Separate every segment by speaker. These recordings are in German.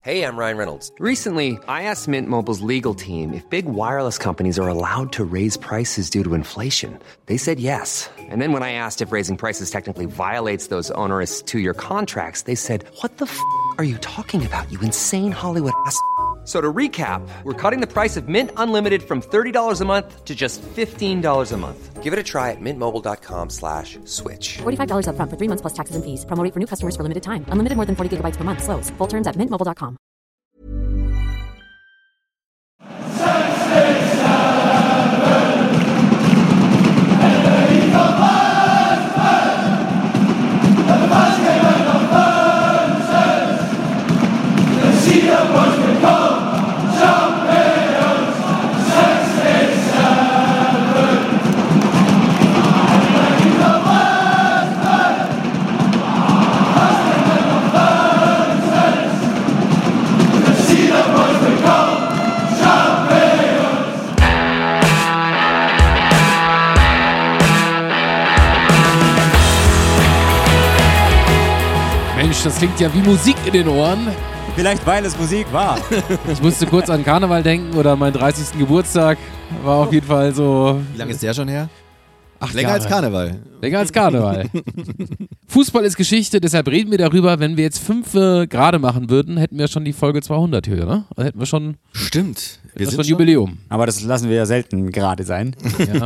Speaker 1: Hey, I'm Ryan Reynolds.
Speaker 2: Recently, I asked Mint Mobile's legal team if big wireless companies are allowed to raise prices due to inflation. They said yes. And then when I asked if raising prices technically violates those onerous two-year contracts, they said, "What the f*** are you talking about, you insane Hollywood ass?" So to recap, we're cutting the price of Mint Unlimited from $30 a month to just $15 a month.
Speaker 1: Give it a try at mintmobile.com/switch.
Speaker 3: $45 up front for 3 months plus taxes and fees. Promo rate for new customers for limited time. Unlimited more than 40 gigabytes per month. Slows full terms at mintmobile.com.
Speaker 4: Mensch, das klingt ja wie Musik in den Ohren.
Speaker 5: Vielleicht, weil es Musik war.
Speaker 4: Ich musste kurz an Karneval denken oder meinen 30. Geburtstag. War auf jeden Fall so...
Speaker 6: Wie lange ist der schon her?
Speaker 4: 8
Speaker 6: Länger
Speaker 4: Jahre.
Speaker 6: als Karneval.
Speaker 4: Länger als Karneval. Fußball ist Geschichte, deshalb reden wir darüber. Wenn wir jetzt 5 gerade machen würden, hätten wir schon die Folge 200 hier, ne? Also hätten wir schon...
Speaker 6: Stimmt.
Speaker 4: Wir sind schon Jubiläum.
Speaker 5: Aber das lassen wir ja selten gerade sein.
Speaker 4: Ja.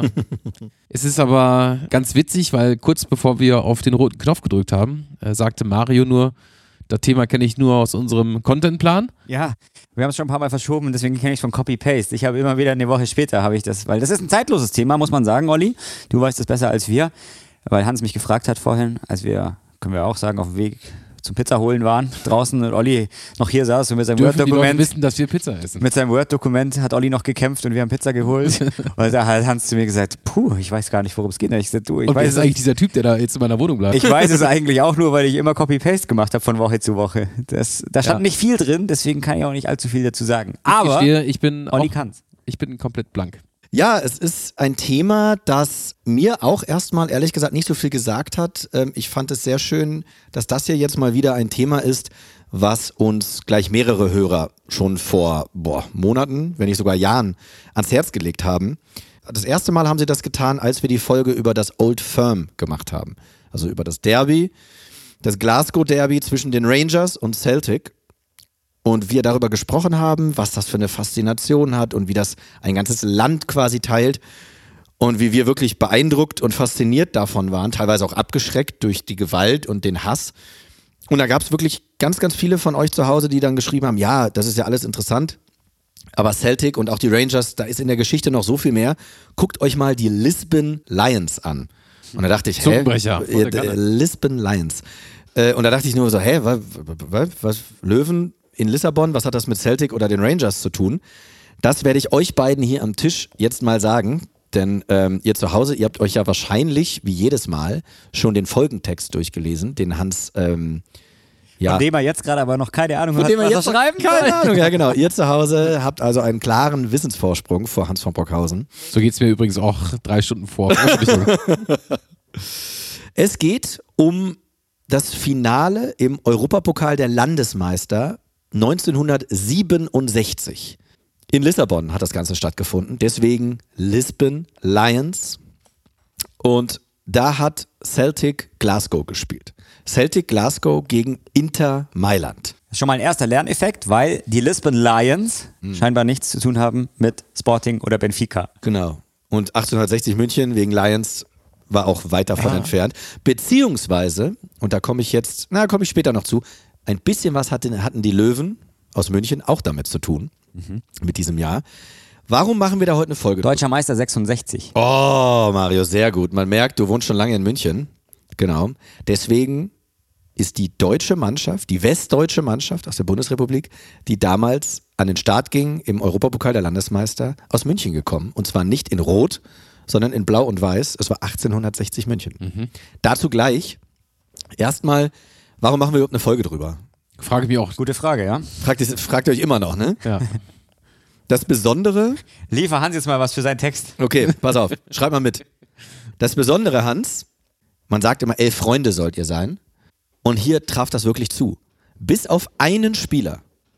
Speaker 4: Es ist aber ganz witzig, weil kurz bevor wir auf den roten Knopf gedrückt haben, sagte Mario nur, das Thema kenne ich nur aus unserem Contentplan.
Speaker 5: Ja, wir haben es schon ein paar Mal verschoben, deswegen kenne ich es von Copy-Paste. Ich habe immer wieder eine Woche später habe ich das, weil das ist ein zeitloses Thema, muss man sagen, Olli. Du weißt es besser als wir, weil Hans mich gefragt hat vorhin, als wir, können wir auch sagen, auf dem Weg zum Pizza holen waren draußen und Olli noch hier saß und mit seinem
Speaker 4: Dürfen
Speaker 5: Word-Dokument.
Speaker 4: Die Leute wissen, dass wir Pizza essen.
Speaker 5: Mit seinem Word-Dokument hat Olli noch gekämpft und wir haben Pizza geholt. Und da hat Hans zu mir gesagt, ich weiß gar nicht, worum es geht. Ich gesagt, ich
Speaker 4: und wer ist eigentlich dieser Typ, der da jetzt in meiner Wohnung bleibt?
Speaker 5: Ich weiß es eigentlich auch nur, weil ich immer Copy-Paste gemacht habe von Woche zu Woche. Da stand nicht viel drin, deswegen kann ich auch nicht allzu viel dazu sagen. Aber
Speaker 4: ich bin
Speaker 5: Olli kann's.
Speaker 4: Ich bin komplett blank.
Speaker 6: Ja, es ist ein Thema, das mir auch erstmal ehrlich gesagt nicht so viel gesagt hat. Ich fand es sehr schön, dass das hier jetzt mal wieder ein Thema ist, was uns gleich mehrere Hörer schon vor Monaten, wenn nicht sogar Jahren ans Herz gelegt haben. Das erste Mal haben sie das getan, als wir die Folge über das Old Firm gemacht haben. Also über das Derby, das Glasgow Derby zwischen den Rangers und Celtic. Und wir darüber gesprochen haben, was das für eine Faszination hat und wie das ein ganzes Land quasi teilt und wie wir wirklich beeindruckt und fasziniert davon waren, teilweise auch abgeschreckt durch die Gewalt und den Hass. Und da gab es wirklich ganz, ganz viele von euch zu Hause, die dann geschrieben haben, ja, das ist ja alles interessant, aber Celtic und auch die Rangers, da ist in der Geschichte noch so viel mehr. Guckt euch mal die Lisbon Lions an. Und da dachte ich, Lisbon Lions. Und da dachte ich nur so, was Löwen in Lissabon, was hat das mit Celtic oder den Rangers zu tun? Das werde ich euch beiden hier am Tisch jetzt mal sagen, denn ihr zu Hause, ihr habt euch ja wahrscheinlich, wie jedes Mal, schon den Folgentext durchgelesen, den Hans,
Speaker 5: von dem er jetzt gerade aber noch keine Ahnung hat,
Speaker 6: was er schreiben kann. Keine Ahnung, ja genau. Ihr zu Hause habt also einen klaren Wissensvorsprung vor Hans von Brockhausen.
Speaker 4: So geht es mir übrigens auch 3 Stunden vor.
Speaker 6: Es geht um das Finale im Europapokal der Landesmeister 1967. In Lissabon hat das Ganze stattgefunden, deswegen Lisbon Lions. Und da hat Celtic Glasgow gespielt. Celtic Glasgow gegen Inter Mailand.
Speaker 5: Das ist schon mal ein erster Lerneffekt, weil die Lisbon Lions scheinbar nichts zu tun haben mit Sporting oder Benfica.
Speaker 6: Genau. Und 1860 München wegen Lions war auch weit davon entfernt. Beziehungsweise, und da komme ich später noch zu, ein bisschen was hatten die Löwen aus München auch damit zu tun, mit diesem Jahr. Warum machen wir da heute eine Folge?
Speaker 5: Deutscher Meister 66.
Speaker 6: Oh, Mario, sehr gut. Man merkt, du wohnst schon lange in München. Genau. Deswegen ist die deutsche Mannschaft, die westdeutsche Mannschaft aus der Bundesrepublik, die damals an den Start ging im Europapokal der Landesmeister, aus München gekommen. Und zwar nicht in Rot, sondern in Blau und Weiß. Es war 1860 München. Dazu gleich erstmal, warum machen wir überhaupt eine Folge drüber?
Speaker 4: Frage mich auch.
Speaker 5: Gute Frage, ja?
Speaker 6: Fragt euch immer noch, ne?
Speaker 4: Ja.
Speaker 6: Das Besondere...
Speaker 5: Liefer Hans jetzt mal was für seinen Text.
Speaker 6: Okay, pass auf, schreib mal mit. Das Besondere, Hans, man sagt immer, 11 Freunde sollt ihr sein. Und hier traf das wirklich zu. Bis auf einen Spieler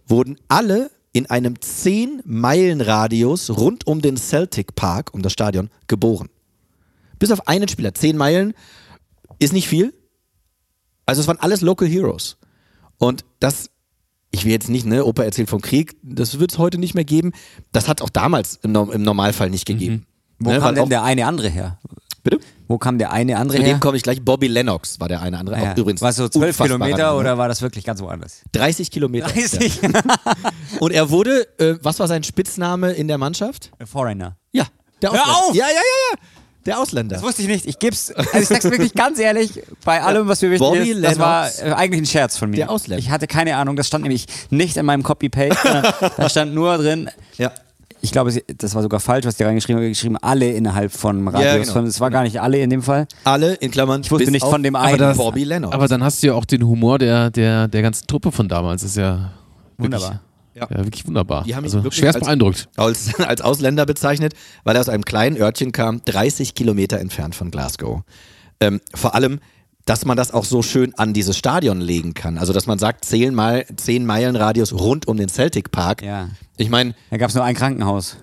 Speaker 6: wurden alle in einem 10-Meilen-Radius rund um den Celtic Park, um das Stadion, geboren. Bis auf einen Spieler. 10 Meilen ist nicht viel. Also es waren alles Local Heroes. Und das, ich will jetzt nicht, Opa erzählt vom Krieg, das wird es heute nicht mehr geben. Das hat es auch damals im Normalfall nicht gegeben.
Speaker 5: Wo kam denn der eine andere her?
Speaker 6: Bitte?
Speaker 5: Wo kam der eine andere
Speaker 6: Zu
Speaker 5: her?
Speaker 6: dem komme ich gleich. Bobby Lennox war der eine andere.
Speaker 5: Ja.
Speaker 6: Auch übrigens
Speaker 5: war es so 12
Speaker 6: unfassbarer
Speaker 5: Kilometer
Speaker 6: Name.
Speaker 5: oder war das wirklich ganz woanders?
Speaker 6: 30 Kilometer.
Speaker 5: 30?
Speaker 6: Ja. Und er wurde, was war sein Spitzname in der Mannschaft?
Speaker 5: Foreigner.
Speaker 6: Ja, der
Speaker 5: Hör
Speaker 6: Ausländer.
Speaker 5: auf!
Speaker 6: Ja. Der Ausländer.
Speaker 5: Das wusste ich nicht. Ich geb's, also ich sag's wirklich ganz ehrlich, bei allem, was mir wichtig
Speaker 6: Bobby
Speaker 5: ist, das war
Speaker 6: Lennox.
Speaker 5: eigentlich ein Scherz von mir.
Speaker 6: Der Ausländer.
Speaker 5: Ich hatte keine Ahnung, das stand nämlich nicht in meinem Copy-Paste, sondern da stand nur drin,
Speaker 6: Ja.
Speaker 5: ich glaube, das war sogar falsch, was die reingeschrieben haben, geschrieben, alle innerhalb von Radius.
Speaker 6: Ja, genau.
Speaker 5: Es war gar nicht alle in dem Fall.
Speaker 6: Alle in Klammern.
Speaker 5: Ich wusste
Speaker 6: bis
Speaker 5: nicht
Speaker 6: auf
Speaker 5: von dem einen.
Speaker 6: Bobby Lennox.
Speaker 4: Aber dann hast du ja auch den Humor der ganzen Truppe von damals. Das ist ja
Speaker 5: Wunderbar.
Speaker 4: wirklich wunderbar.
Speaker 6: Die haben ihn
Speaker 4: also
Speaker 6: wirklich
Speaker 4: schwerst
Speaker 6: als-
Speaker 4: beeindruckt.
Speaker 6: als Ausländer bezeichnet, weil er aus einem kleinen Örtchen kam, 30 Kilometer entfernt von Glasgow. Vor allem, dass man das auch so schön an dieses Stadion legen kann. Also, dass man sagt, 10 Meilen Radius rund um den Celtic Park.
Speaker 5: Ja.
Speaker 6: Ich meine,
Speaker 5: Da gab es nur ein Krankenhaus.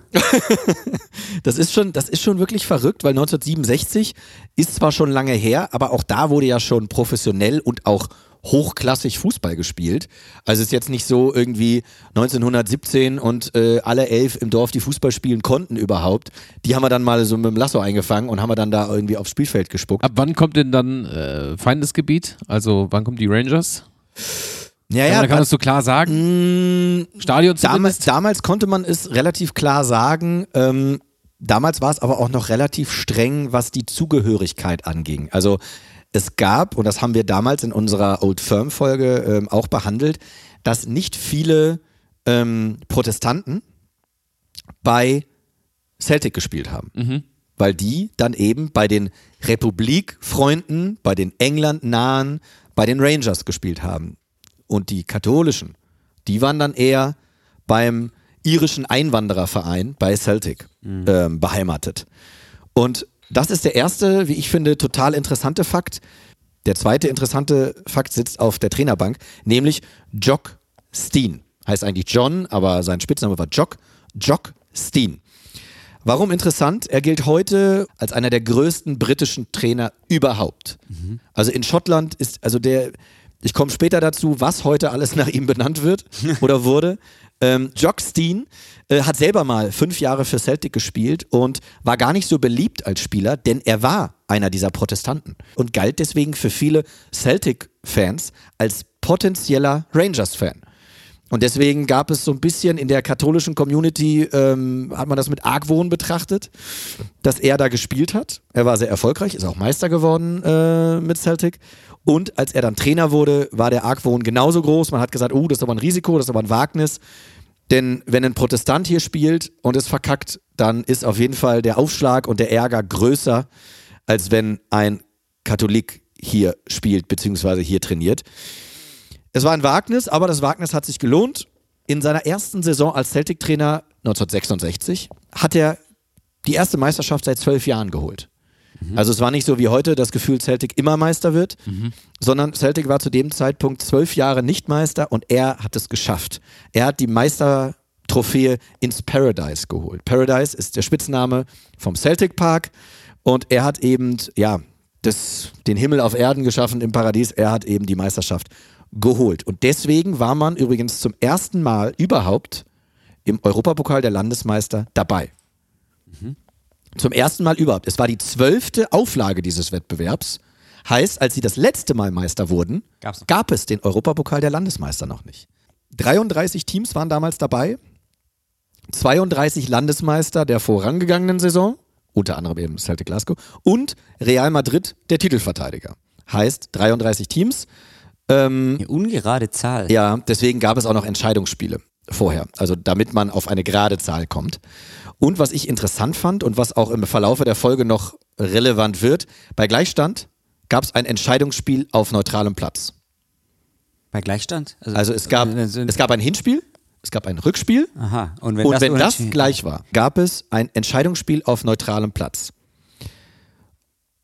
Speaker 6: das ist schon wirklich verrückt, weil 1967 ist zwar schon lange her, aber auch da wurde ja schon professionell und auch hochklassig Fußball gespielt. Also es ist jetzt nicht so irgendwie 1917 und alle 11 im Dorf, die Fußball spielen konnten überhaupt. Die haben wir dann mal so mit dem Lasso eingefangen und haben wir dann da irgendwie aufs Spielfeld gespuckt.
Speaker 4: Ab wann kommt denn dann Feindesgebiet? Also wann kommen die Rangers?
Speaker 6: Ja,
Speaker 4: Man kann das so klar sagen. Stadion zumindest.
Speaker 6: damals konnte man es relativ klar sagen. Damals war es aber auch noch relativ streng, was die Zugehörigkeit anging. Also es gab, und das haben wir damals in unserer Old Firm-Folge auch behandelt, dass nicht viele Protestanten bei Celtic gespielt haben. Weil die dann eben bei den Republik-Freunden, bei den England-Nahen, bei den Rangers gespielt haben. Und die Katholischen, die waren dann eher beim irischen Einwandererverein bei Celtic beheimatet. Und das ist der erste, wie ich finde, total interessante Fakt. Der zweite interessante Fakt sitzt auf der Trainerbank, nämlich Jock Stein. Heißt eigentlich John, aber sein Spitzname war Jock Stein. Warum interessant? Er gilt heute als einer der größten britischen Trainer überhaupt. Also in Schottland ist, ich komme später dazu, was heute alles nach ihm benannt wird oder wurde. Jock Stein hat selber mal 5 Jahre für Celtic gespielt und war gar nicht so beliebt als Spieler, denn er war einer dieser Protestanten und galt deswegen für viele Celtic-Fans als potenzieller Rangers-Fan. Und deswegen gab es so ein bisschen in der katholischen Community, hat man das mit Argwohn betrachtet, dass er da gespielt hat. Er war sehr erfolgreich, ist auch Meister geworden mit Celtic. Und als er dann Trainer wurde, war der Argwohn genauso groß. Man hat gesagt, das ist aber ein Risiko, das ist aber ein Wagnis. Denn wenn ein Protestant hier spielt und es verkackt, dann ist auf jeden Fall der Aufschlag und der Ärger größer, als wenn ein Katholik hier spielt bzw. hier trainiert. Es war ein Wagnis, aber das Wagnis hat sich gelohnt. In seiner ersten Saison als Celtic-Trainer 1966 hat er die erste Meisterschaft seit 12 Jahren geholt. Also es war nicht so wie heute, das Gefühl, Celtic immer Meister wird, sondern Celtic war zu dem Zeitpunkt 12 Jahre nicht Meister und er hat es geschafft. Er hat die Meistertrophäe ins Paradise geholt. Paradise ist der Spitzname vom Celtic Park und er hat eben, den Himmel auf Erden geschaffen im Paradies. Er hat eben die Meisterschaft geholt. Und deswegen war man übrigens zum ersten Mal überhaupt im Europapokal der Landesmeister dabei. Zum ersten Mal überhaupt. Es war die 12. Auflage dieses Wettbewerbs. Heißt, als sie das letzte Mal Meister wurden, gab es den Europapokal der Landesmeister noch nicht. 33 Teams waren damals dabei. 32 Landesmeister der vorangegangenen Saison, unter anderem eben Celtic Glasgow, und Real Madrid, der Titelverteidiger. Heißt, 33 Teams.
Speaker 5: Eine ungerade Zahl.
Speaker 6: Ja, deswegen gab es auch noch Entscheidungsspiele vorher, also damit man auf eine gerade Zahl kommt. Und was ich interessant fand und was auch im Verlaufe der Folge noch relevant wird, bei Gleichstand gab es ein Entscheidungsspiel auf neutralem Platz.
Speaker 5: Bei Gleichstand?
Speaker 6: Also es gab ein Hinspiel, es gab ein Rückspiel.
Speaker 5: Aha. Und
Speaker 6: wenn das gleich war, gab es ein Entscheidungsspiel auf neutralem Platz.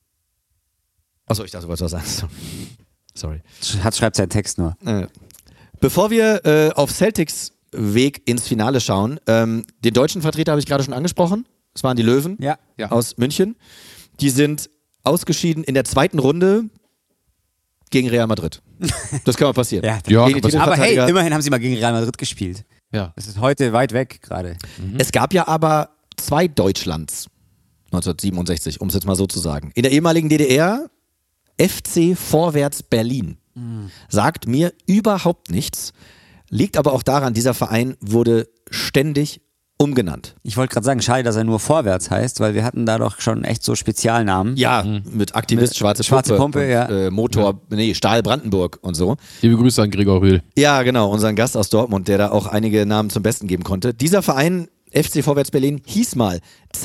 Speaker 6: Achso, ich dachte, du wolltest was sagen. Sorry.
Speaker 5: Schreibt seinen Text nur.
Speaker 6: Bevor wir auf Celtics Weg ins Finale schauen, den deutschen Vertreter habe ich gerade schon angesprochen. Das waren die Löwen
Speaker 5: Ja.
Speaker 6: aus München. Die sind ausgeschieden in der zweiten Runde gegen Real Madrid. Das kann mal passieren.
Speaker 5: Ja,
Speaker 4: Ja,
Speaker 6: Gegen die
Speaker 5: aber hey,
Speaker 6: Titelverteidiger.
Speaker 5: immerhin haben sie mal gegen Real Madrid gespielt.
Speaker 4: Ja.
Speaker 5: Das ist heute weit weg gerade.
Speaker 6: Es gab ja aber 2 Deutschlands 1967, um es jetzt mal so zu sagen. In der ehemaligen DDR FC Vorwärts Berlin. Sagt mir überhaupt nichts. Liegt aber auch daran, dieser Verein wurde ständig umgenannt.
Speaker 5: Ich wollte gerade sagen, schade, dass er nur Vorwärts heißt, weil wir hatten da doch schon echt so Spezialnamen.
Speaker 6: Ja, mit Aktivist Schwarze Pumpe, und,
Speaker 5: ja.
Speaker 6: Motor, Stahl Brandenburg und so.
Speaker 4: Liebe Grüße an Gregor Rühl.
Speaker 6: Ja, genau, unseren Gast aus Dortmund, der da auch einige Namen zum Besten geben konnte. Dieser Verein, FC Vorwärts Berlin, hieß mal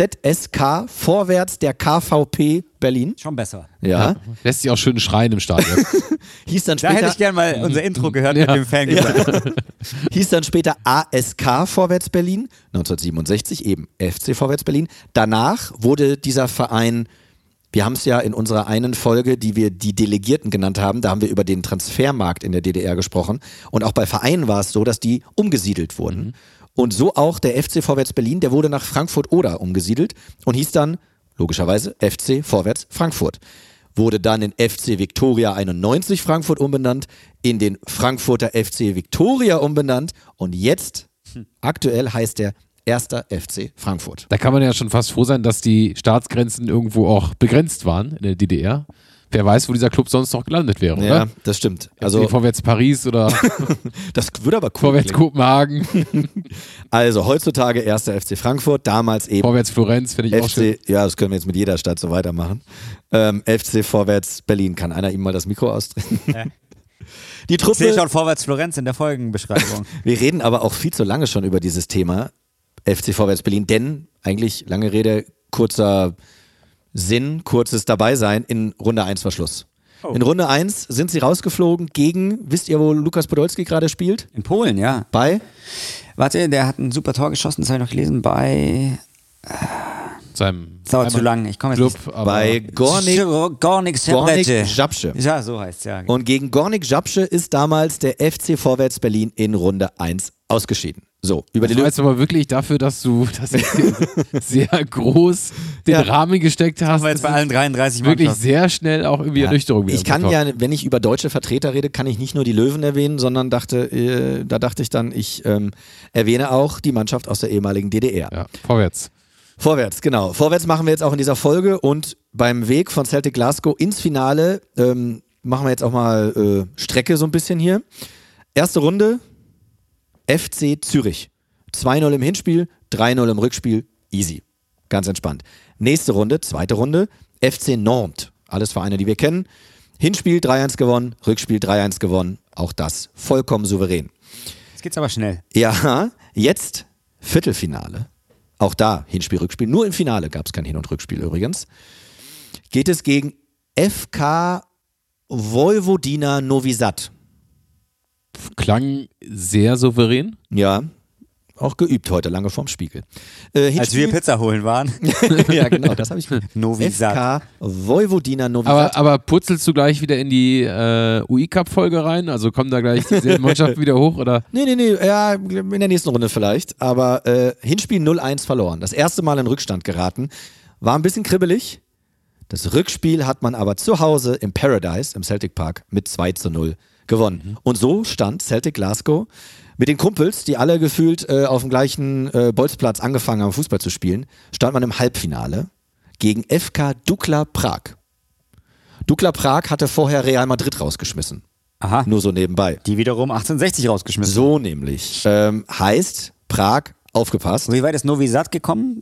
Speaker 6: ZSK Vorwärts der KVP Berlin.
Speaker 5: Schon besser.
Speaker 6: Ja.
Speaker 4: Lässt sich auch schön schreien im Stadion.
Speaker 6: Hieß dann
Speaker 5: Da hätte
Speaker 6: später,
Speaker 5: ich gern mal unser Intro gehört mit dem Fangesang.
Speaker 6: hieß dann später ASK Vorwärts Berlin, 1967 eben FC Vorwärts Berlin. Danach wurde dieser Verein, wir haben es ja in unserer einen Folge, die wir die Delegierten genannt haben, da haben wir über den Transfermarkt in der DDR gesprochen. Und auch bei Vereinen war es so, dass die umgesiedelt wurden. Und so auch der FC Vorwärts Berlin, der wurde nach Frankfurt-Oder umgesiedelt und hieß dann logischerweise FC Vorwärts Frankfurt. Wurde dann in FC Viktoria 91 Frankfurt umbenannt, in den Frankfurter FC Viktoria umbenannt und jetzt, aktuell heißt der 1. FC Frankfurt.
Speaker 4: Da kann man ja schon fast froh sein, dass die Staatsgrenzen irgendwo auch begrenzt waren in der DDR. Wer weiß, wo dieser Club sonst noch gelandet wäre,
Speaker 6: Ja,
Speaker 4: oder?
Speaker 6: das stimmt.
Speaker 4: Also
Speaker 6: Also
Speaker 4: vorwärts Paris oder
Speaker 6: das würde aber cool
Speaker 4: vorwärts
Speaker 6: klingen.
Speaker 4: Kopenhagen,
Speaker 6: Also heutzutage 1. FC Frankfurt, damals eben
Speaker 4: vorwärts Florenz, finde ich auch schön.
Speaker 6: FC, ja, das können wir jetzt mit jeder Stadt so weitermachen. FC Vorwärts Berlin. Kann einer ihm mal das Mikro ausdrehen? Die
Speaker 5: Ich sehe
Speaker 6: Truppe,
Speaker 5: schon Vorwärts Florenz in der Folgenbeschreibung.
Speaker 6: wir reden aber auch viel zu lange schon über dieses Thema FC Vorwärts Berlin, denn eigentlich, lange Rede, kurzer Sinn, kurzes Dabeisein, in Runde 1 war Schluss. In Runde 1 sind sie rausgeflogen gegen, wisst ihr, wo Lukas Podolski gerade spielt?
Speaker 5: In Polen, ja.
Speaker 6: Bei?
Speaker 5: Warte, der hat ein super Tor geschossen, das habe ich noch gelesen, bei...
Speaker 4: Seinem
Speaker 5: Das dauert zu lang, ich komme jetzt
Speaker 4: Club,
Speaker 5: nicht...
Speaker 4: aber
Speaker 6: Bei Gornik
Speaker 5: Gornik
Speaker 6: Zabrze.
Speaker 5: Ja, so heißt es, ja.
Speaker 6: Und gegen Gornik Zabrze ist damals der FC Vorwärts Berlin in Runde 1 ausgeschieden. So, über die
Speaker 4: das war jetzt aber wirklich dafür, dass du das sehr groß den
Speaker 6: Ja.
Speaker 4: Rahmen gesteckt hast.
Speaker 5: Aber jetzt bei
Speaker 4: Das
Speaker 5: allen 33
Speaker 4: ist wirklich
Speaker 5: Mannschaften.
Speaker 4: sehr schnell auch irgendwie Ernüchterung wieder
Speaker 6: Ich kann
Speaker 4: bekommen.
Speaker 6: ja, wenn ich über deutsche Vertreter rede, kann ich nicht nur die Löwen erwähnen, sondern da dachte ich dann, ich erwähne auch die Mannschaft aus der ehemaligen DDR.
Speaker 4: Ja, vorwärts.
Speaker 6: Vorwärts, genau. Vorwärts machen wir jetzt auch in dieser Folge und beim Weg von Celtic Glasgow ins Finale machen wir jetzt auch mal Strecke so ein bisschen hier. Erste Runde, FC Zürich. 2-0 im Hinspiel, 3-0 im Rückspiel, easy. Ganz entspannt. Nächste Runde, zweite Runde, FC Nantes. Alles Vereine, die wir kennen. Hinspiel 3-1 gewonnen, Rückspiel 3-1 gewonnen. Auch das vollkommen souverän.
Speaker 5: Jetzt geht's aber schnell.
Speaker 6: Ja, jetzt Viertelfinale. Auch da Hinspiel, Rückspiel. Nur im Finale gab es kein Hin- und Rückspiel übrigens. Geht es gegen FK Vojvodina Novi Sad.
Speaker 4: Klang sehr souverän.
Speaker 6: Ja, auch geübt heute, lange vorm Spiegel.
Speaker 5: Als wir Pizza holen waren.
Speaker 6: Ja, genau, das habe ich
Speaker 5: Novi Sad.
Speaker 6: FK Vojvodina Novi Sad.
Speaker 4: Aber purzelst du gleich wieder in die UI-Cup-Folge rein? Also kommen da gleich diese Mannschaften wieder hoch? Oder?
Speaker 6: Nee, ja, in der nächsten Runde vielleicht. Aber Hinspiel 0-1 verloren. Das erste Mal in Rückstand geraten. War ein bisschen kribbelig. Das Rückspiel hat man aber zu Hause im Paradise, im Celtic Park, mit 2-0 gewonnen. Und so stand Celtic Glasgow mit den Kumpels, die alle gefühlt auf dem gleichen Bolzplatz angefangen haben, Fußball zu spielen, stand man im Halbfinale gegen FK Dukla Prag. Dukla Prag hatte vorher Real Madrid rausgeschmissen.
Speaker 5: Aha.
Speaker 6: Nur so nebenbei.
Speaker 5: Die wiederum 1860 rausgeschmissen.
Speaker 6: So nämlich. Heißt, Prag, aufgepasst,
Speaker 5: Wie weit ist Novi Sad gekommen?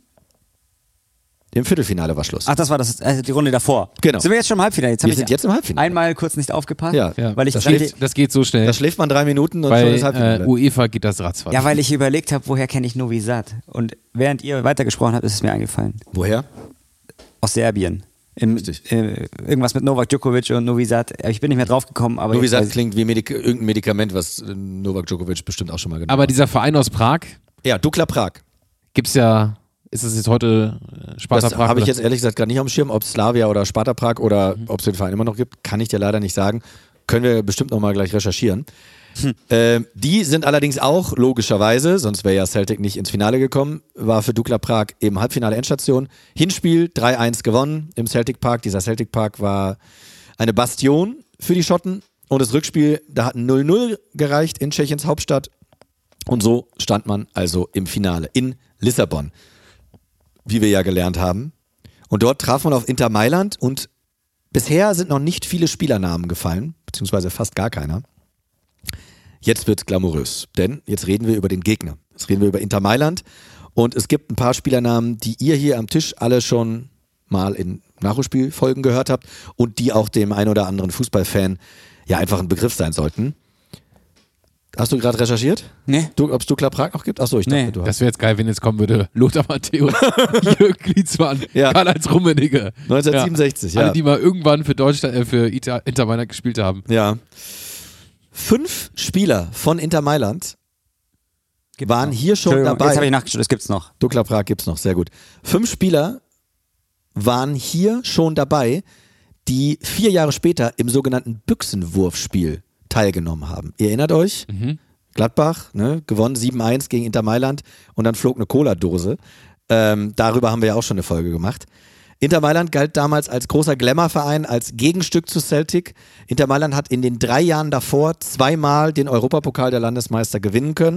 Speaker 6: im Viertelfinale war Schluss.
Speaker 5: Ach, das war die Runde davor.
Speaker 6: Genau.
Speaker 5: Sind wir jetzt schon im Halbfinale? Jetzt
Speaker 6: Wir
Speaker 5: hab ich
Speaker 6: sind jetzt im Halbfinale.
Speaker 5: Einmal kurz nicht aufgepasst.
Speaker 6: Ja.
Speaker 5: Weil ich
Speaker 4: Das geht so schnell.
Speaker 6: Da schläft man 3 Minuten und
Speaker 4: Bei
Speaker 6: schon ist Halbfinale.
Speaker 4: UEFA geht das ratzfatz.
Speaker 5: Ja, weil ich überlegt habe, woher kenne ich Novi Sad? Und während ihr weitergesprochen habt, ist es mir eingefallen.
Speaker 6: Woher?
Speaker 5: Aus Serbien. Irgendwas mit Novak Djokovic und Novi Sad. Ich bin nicht mehr drauf gekommen, aber
Speaker 6: Novi
Speaker 5: jetzt
Speaker 6: Sad
Speaker 5: weiß ich-
Speaker 6: klingt wie irgendein Medikament, was Novak Djokovic bestimmt auch schon mal genommen
Speaker 4: Aber
Speaker 6: hat.
Speaker 4: dieser Verein aus Prag,
Speaker 6: Ja, Dukla Prag.
Speaker 4: gibt's ja, ist das jetzt heute Sparta
Speaker 6: Das
Speaker 4: Prag?
Speaker 6: habe ich
Speaker 4: oder?
Speaker 6: jetzt ehrlich gesagt gar nicht auf dem Schirm, ob es Slavia oder Sparta Prag oder ob es den Verein immer noch gibt, kann ich dir leider nicht sagen. Können wir bestimmt nochmal gleich recherchieren. Die sind allerdings auch logischerweise, sonst wäre ja Celtic nicht ins Finale gekommen, war für Dukla Prag eben Halbfinale Endstation. Hinspiel 3-1 gewonnen im Celtic Park. Dieser Celtic Park war eine Bastion für die Schotten. Und das Rückspiel, da hat ein 0-0 gereicht in Tschechiens Hauptstadt. Und so stand man also im Finale in Lissabon, wie wir ja gelernt haben. Und dort traf man auf Inter Mailand und bisher sind noch nicht viele Spielernamen gefallen, beziehungsweise fast gar keiner. Jetzt wird's glamourös, denn jetzt reden wir über den Gegner. Jetzt reden wir über Inter Mailand und es gibt ein paar Spielernamen, die ihr hier am Tisch alle schon mal in Nachholspielfolgen gehört habt und die auch dem ein oder anderen Fußballfan ja einfach ein Begriff sein sollten. Hast du gerade recherchiert?
Speaker 5: Nee.
Speaker 6: Ob es Dukla Prag noch gibt? Achso, ich dachte,
Speaker 5: Nee.
Speaker 6: du hast.
Speaker 4: Das wäre jetzt geil, wenn jetzt kommen würde Lothar Matthäus, Jörg Klinsmann,
Speaker 6: Ja.
Speaker 4: Karl-Heinz Rummenigge.
Speaker 6: 1967, ja.
Speaker 4: Alle, die mal irgendwann für Deutschland, für Inter Mailand gespielt haben.
Speaker 6: Ja. 5 Spieler von Inter Mailand waren hier schon
Speaker 5: Entschuldigung,
Speaker 6: dabei.
Speaker 5: Jetzt habe ich nachgeschaut, das gibt's noch.
Speaker 6: Dukla Prag gibt's noch, sehr gut. 5 Spieler waren hier schon dabei, die 4 Jahre später im sogenannten Büchsenwurfspiel teilgenommen haben. Ihr erinnert euch? Gladbach, ne, gewonnen 7-1 gegen Inter Mailand und dann flog eine Cola-Dose. Darüber haben wir ja auch schon eine Folge gemacht. Inter Mailand galt damals als großer Glamour-Verein, als Gegenstück zu Celtic. Inter Mailand hat in den 3 Jahren davor 2-mal den Europapokal der Landesmeister gewinnen können.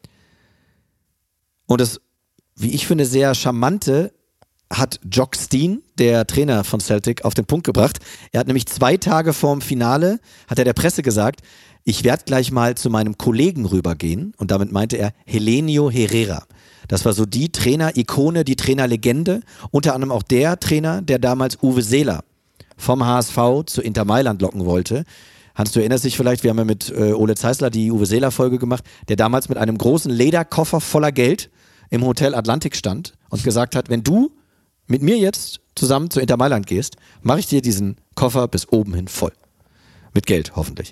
Speaker 6: Und das, wie ich finde, sehr charmante hat Jock Stein, der Trainer von Celtic, auf den Punkt gebracht. Er hat nämlich 2 Tage vorm Finale, hat er der Presse gesagt, ich werde gleich mal zu meinem Kollegen rübergehen. Und damit meinte er Helenio Herrera. Das war so die Trainer-Ikone, die Trainerlegende. Unter anderem auch der Trainer, der damals Uwe Seeler vom HSV zu Inter Mailand locken wollte. Hans, du erinnerst dich vielleicht, wir haben ja mit Ole Zeissler die Uwe Seeler-Folge gemacht, der damals mit einem großen Lederkoffer voller Geld im Hotel Atlantik stand und gesagt hat, wenn du mit mir jetzt zusammen zu Inter Mailand gehst, mache ich dir diesen Koffer bis oben hin voll. Mit Geld, hoffentlich.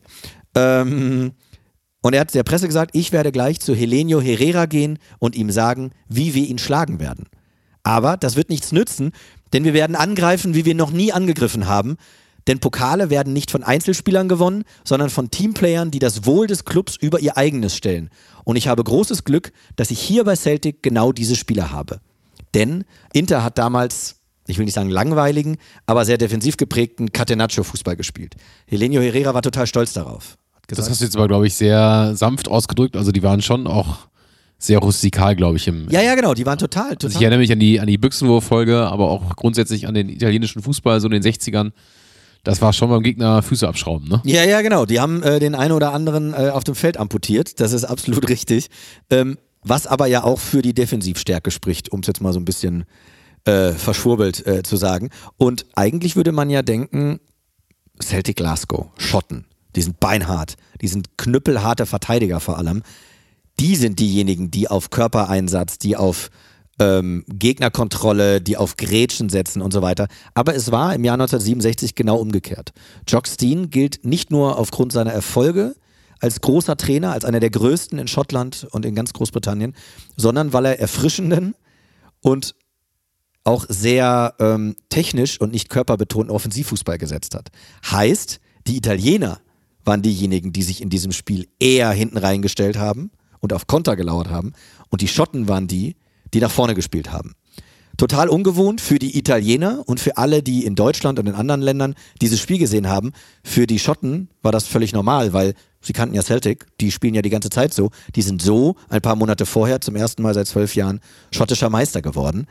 Speaker 6: Und er hat der Presse gesagt, ich werde gleich zu Helenio Herrera gehen und ihm sagen, wie wir ihn schlagen werden. Aber das wird nichts nützen, denn wir werden angreifen, wie wir noch nie angegriffen haben. Denn Pokale werden nicht von Einzelspielern gewonnen, sondern von Teamplayern, die das Wohl des Clubs über ihr eigenes stellen. Und ich habe großes Glück, dass ich hier bei Celtic genau diese Spieler habe. Denn Inter hat damals, ich will nicht sagen langweiligen, aber sehr defensiv geprägten Catenaccio-Fußball gespielt. Helenio Herrera war total stolz darauf. Hat gesagt,
Speaker 4: Das hast du jetzt aber, glaube ich, sehr sanft ausgedrückt. Also die waren schon auch sehr rustikal, glaube ich.
Speaker 6: ja, genau, die waren total.
Speaker 4: Also ich erinnere mich an die Büchsenwurf-Folge, aber auch grundsätzlich an den italienischen Fußball, so in den 60ern. Das war schon beim Gegner Füße abschrauben, ne?
Speaker 6: Ja, genau. Die haben den einen oder anderen auf dem Feld amputiert. Das ist absolut richtig. Was aber ja auch für die Defensivstärke spricht, um es jetzt mal so ein bisschen verschwurbelt zu sagen. Und eigentlich würde man ja denken, Celtic Glasgow, Schotten, die sind beinhart, die sind knüppelharte Verteidiger vor allem. Die sind diejenigen, die auf Körpereinsatz, die auf Gegnerkontrolle, die auf Grätschen setzen und so weiter. Aber es war im Jahr 1967 genau umgekehrt. Jock Stein gilt nicht nur aufgrund seiner Erfolge als großer Trainer, als einer der größten in Schottland und in ganz Großbritannien, sondern weil er erfrischenden und auch sehr technisch und nicht körperbetonten Offensivfußball gesetzt hat. Heißt, die Italiener waren diejenigen, die sich in diesem Spiel eher hinten reingestellt haben und auf Konter gelauert haben. Und die Schotten waren die nach vorne gespielt haben. Total ungewohnt für die Italiener und für alle, die in Deutschland und in anderen Ländern dieses Spiel gesehen haben. Für die Schotten war das völlig normal, weil sie kannten ja Celtic, die spielen ja die ganze Zeit so. Die sind so ein paar Monate vorher zum ersten Mal seit 12 Jahren schottischer Meister geworden.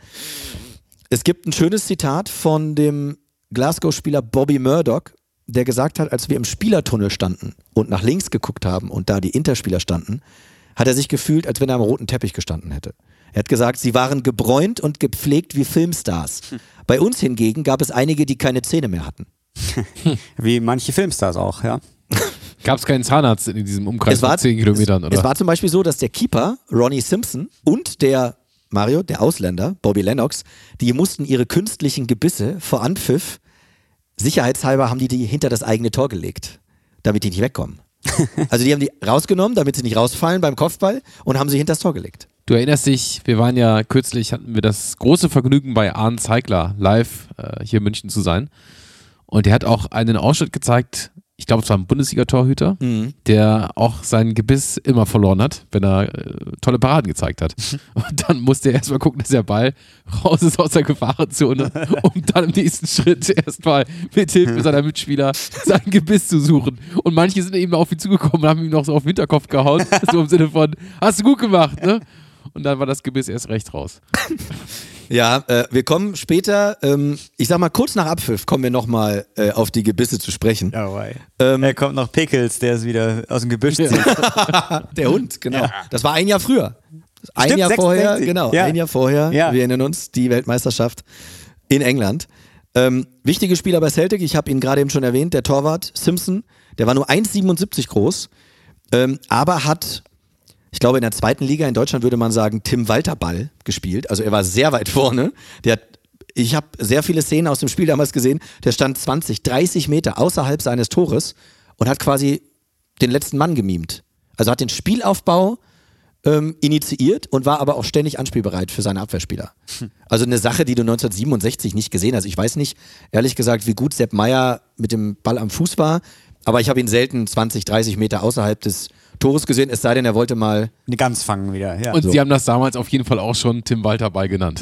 Speaker 6: Es gibt ein schönes Zitat von dem Glasgow-Spieler Bobby Murdoch, der gesagt hat, als wir im Spielertunnel standen und nach links geguckt haben und da die Interspieler standen, hat er sich gefühlt, als wenn er am roten Teppich gestanden hätte. Er hat gesagt, sie waren gebräunt und gepflegt wie Filmstars. Bei uns hingegen gab es einige, die keine Zähne mehr hatten.
Speaker 5: Wie manche Filmstars auch, ja.
Speaker 4: Gab es keinen Zahnarzt in diesem Umkreis von 10 Kilometern, oder?
Speaker 6: Es war zum Beispiel so, dass der Keeper, Ronnie Simpson, und der Mario, der Ausländer, Bobby Lennox, die mussten ihre künstlichen Gebisse vor Anpfiff, sicherheitshalber haben die hinter das eigene Tor gelegt, damit die nicht wegkommen. Also die haben die rausgenommen, damit sie nicht rausfallen beim Kopfball und haben sie hinter das Tor gelegt.
Speaker 4: Du erinnerst dich, wir waren ja kürzlich, hatten wir das große Vergnügen bei Arne Zeigler live hier in München zu sein. Und der hat auch einen Ausschnitt gezeigt ich glaube, es war ein Bundesliga-Torhüter, der auch sein Gebiss immer verloren hat, wenn er tolle Paraden gezeigt hat. Und dann musste er erstmal gucken, dass der Ball raus ist aus der Gefahrenzone, um dann im nächsten Schritt erstmal mit Hilfe seiner Mitspieler sein Gebiss zu suchen. Und manche sind eben auf ihn zugekommen und haben ihm noch so auf den Hinterkopf gehauen, so im Sinne von, hast du gut gemacht, ne? Und dann war das Gebiss erst recht raus.
Speaker 6: Ja, wir kommen später, ich sag mal kurz nach Abpfiff, kommen wir nochmal auf die Gebisse zu sprechen.
Speaker 5: Er kommt noch Pickles, der ist wieder aus dem Gebüsch zieht.
Speaker 6: Der Hund, genau. Ja. Das war ein Jahr früher. Ein
Speaker 5: Stimmt,
Speaker 6: Jahr
Speaker 5: 66.
Speaker 6: vorher, genau.
Speaker 5: Ja.
Speaker 6: Ein Jahr vorher,
Speaker 5: Ja.
Speaker 6: wir erinnern uns, die Weltmeisterschaft in England. Wichtige Spieler bei Celtic, ich habe ihn gerade eben schon erwähnt, der Torwart Simpson, der war nur 1,77 groß, aber hat, ich glaube in der zweiten Liga in Deutschland würde man sagen, Tim Walter Ball gespielt, also er war sehr weit vorne, ich habe sehr viele Szenen aus dem Spiel damals gesehen, der stand 20, 30 Meter außerhalb seines Tores und hat quasi den letzten Mann gemimt. Also hat den Spielaufbau initiiert und war aber auch ständig anspielbereit für seine Abwehrspieler. Also eine Sache, die du 1967 nicht gesehen hast. Ich weiß nicht, ehrlich gesagt, wie gut Sepp Maier mit dem Ball am Fuß war, aber ich habe ihn selten 20, 30 Meter außerhalb des Tores gesehen, es sei denn, er wollte mal
Speaker 5: Eine Gans fangen wieder. Ja.
Speaker 4: Und sie haben das damals auf jeden Fall auch schon Tim Walter Ball genannt.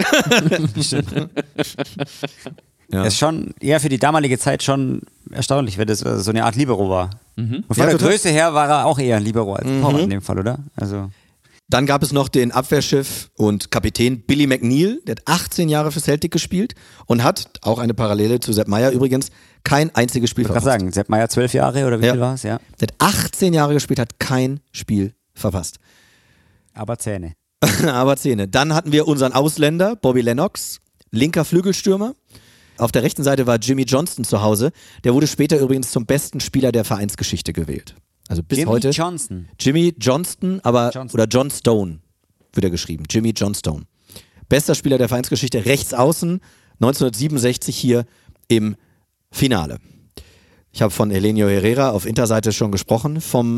Speaker 6: Ja.
Speaker 5: Das ist schon, ja, für die damalige Zeit schon erstaunlich, wenn das so eine Art Libero war. Und von
Speaker 6: Ja,
Speaker 5: der
Speaker 6: total.
Speaker 5: Größe her war er auch eher ein Libero als Torwart in dem Fall, oder? Also
Speaker 6: Dann gab es noch den Abwehrschiff und Kapitän Billy McNeil, der hat 18 Jahre für Celtic gespielt und hat, auch eine Parallele zu Sepp Maier übrigens, kein einziges Spiel
Speaker 5: ich wollte
Speaker 6: verpasst.
Speaker 5: gerade sagen, Sepp Maier 12 Jahre oder wie viel war es? Ja.
Speaker 6: Der hat 18 Jahre gespielt, hat kein Spiel verpasst.
Speaker 5: Aber Zähne.
Speaker 6: Aber Zähne. Dann hatten wir unseren Ausländer, Bobby Lennox, linker Flügelstürmer. Auf der rechten Seite war Jimmy Johnston zu Hause. Der wurde später übrigens zum besten Spieler der Vereinsgeschichte gewählt. Also bis
Speaker 5: Jimmy
Speaker 6: heute.
Speaker 5: Johnston.
Speaker 6: Jimmy Johnston, aber
Speaker 5: Johnston.
Speaker 6: oder John Stone wird er geschrieben. Jimmy John Stone. Bester Spieler der Vereinsgeschichte, rechts außen, 1967 hier im Finale. Ich habe von Elenio Herrera auf Interseite schon gesprochen, vom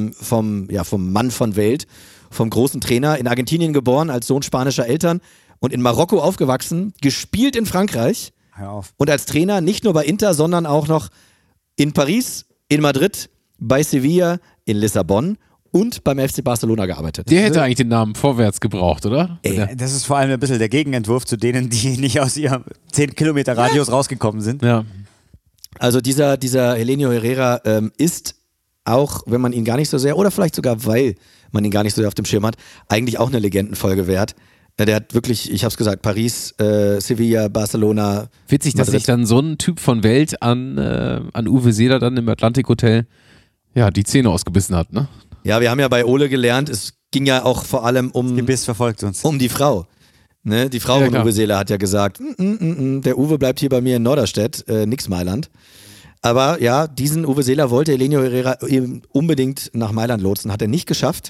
Speaker 6: Mann von Welt, vom großen Trainer, in Argentinien geboren, als Sohn spanischer Eltern und in Marokko aufgewachsen, gespielt in Frankreich
Speaker 5: Hör auf.
Speaker 6: und als Trainer nicht nur bei Inter, sondern auch noch in Paris, in Madrid, bei Sevilla, in Lissabon und beim FC Barcelona gearbeitet.
Speaker 4: Der hätte eigentlich den Namen Vorwärts gebraucht, oder?
Speaker 5: Das ist vor allem ein bisschen der Gegenentwurf zu denen, die nicht aus ihrem 10 Kilometer Radius rausgekommen sind.
Speaker 4: Ja.
Speaker 6: Also dieser Elenio Herrera ist auch, wenn man ihn gar nicht so sehr, oder vielleicht sogar, weil man ihn gar nicht so sehr auf dem Schirm hat, eigentlich auch eine Legendenfolge wert. Der hat wirklich, ich hab's gesagt, Paris, Sevilla, Barcelona.
Speaker 4: Witzig, dass
Speaker 6: Madrid.
Speaker 4: sich dann so ein Typ von Welt an Uwe Seeler dann im Atlantik Hotel die Zähne ausgebissen hat, ne?
Speaker 6: Ja, wir haben ja bei Ole gelernt, es ging ja auch vor allem
Speaker 5: Gebiss verfolgt uns.
Speaker 6: um die Frau. Ne? Die Frau
Speaker 4: Ja,
Speaker 6: von
Speaker 4: klar.
Speaker 6: Uwe Seeler hat ja gesagt, der Uwe bleibt hier bei mir in Norderstedt, nix Mailand. Aber ja, diesen Uwe Seeler wollte Elenio Herrera eben unbedingt nach Mailand lotsen, hat er nicht geschafft.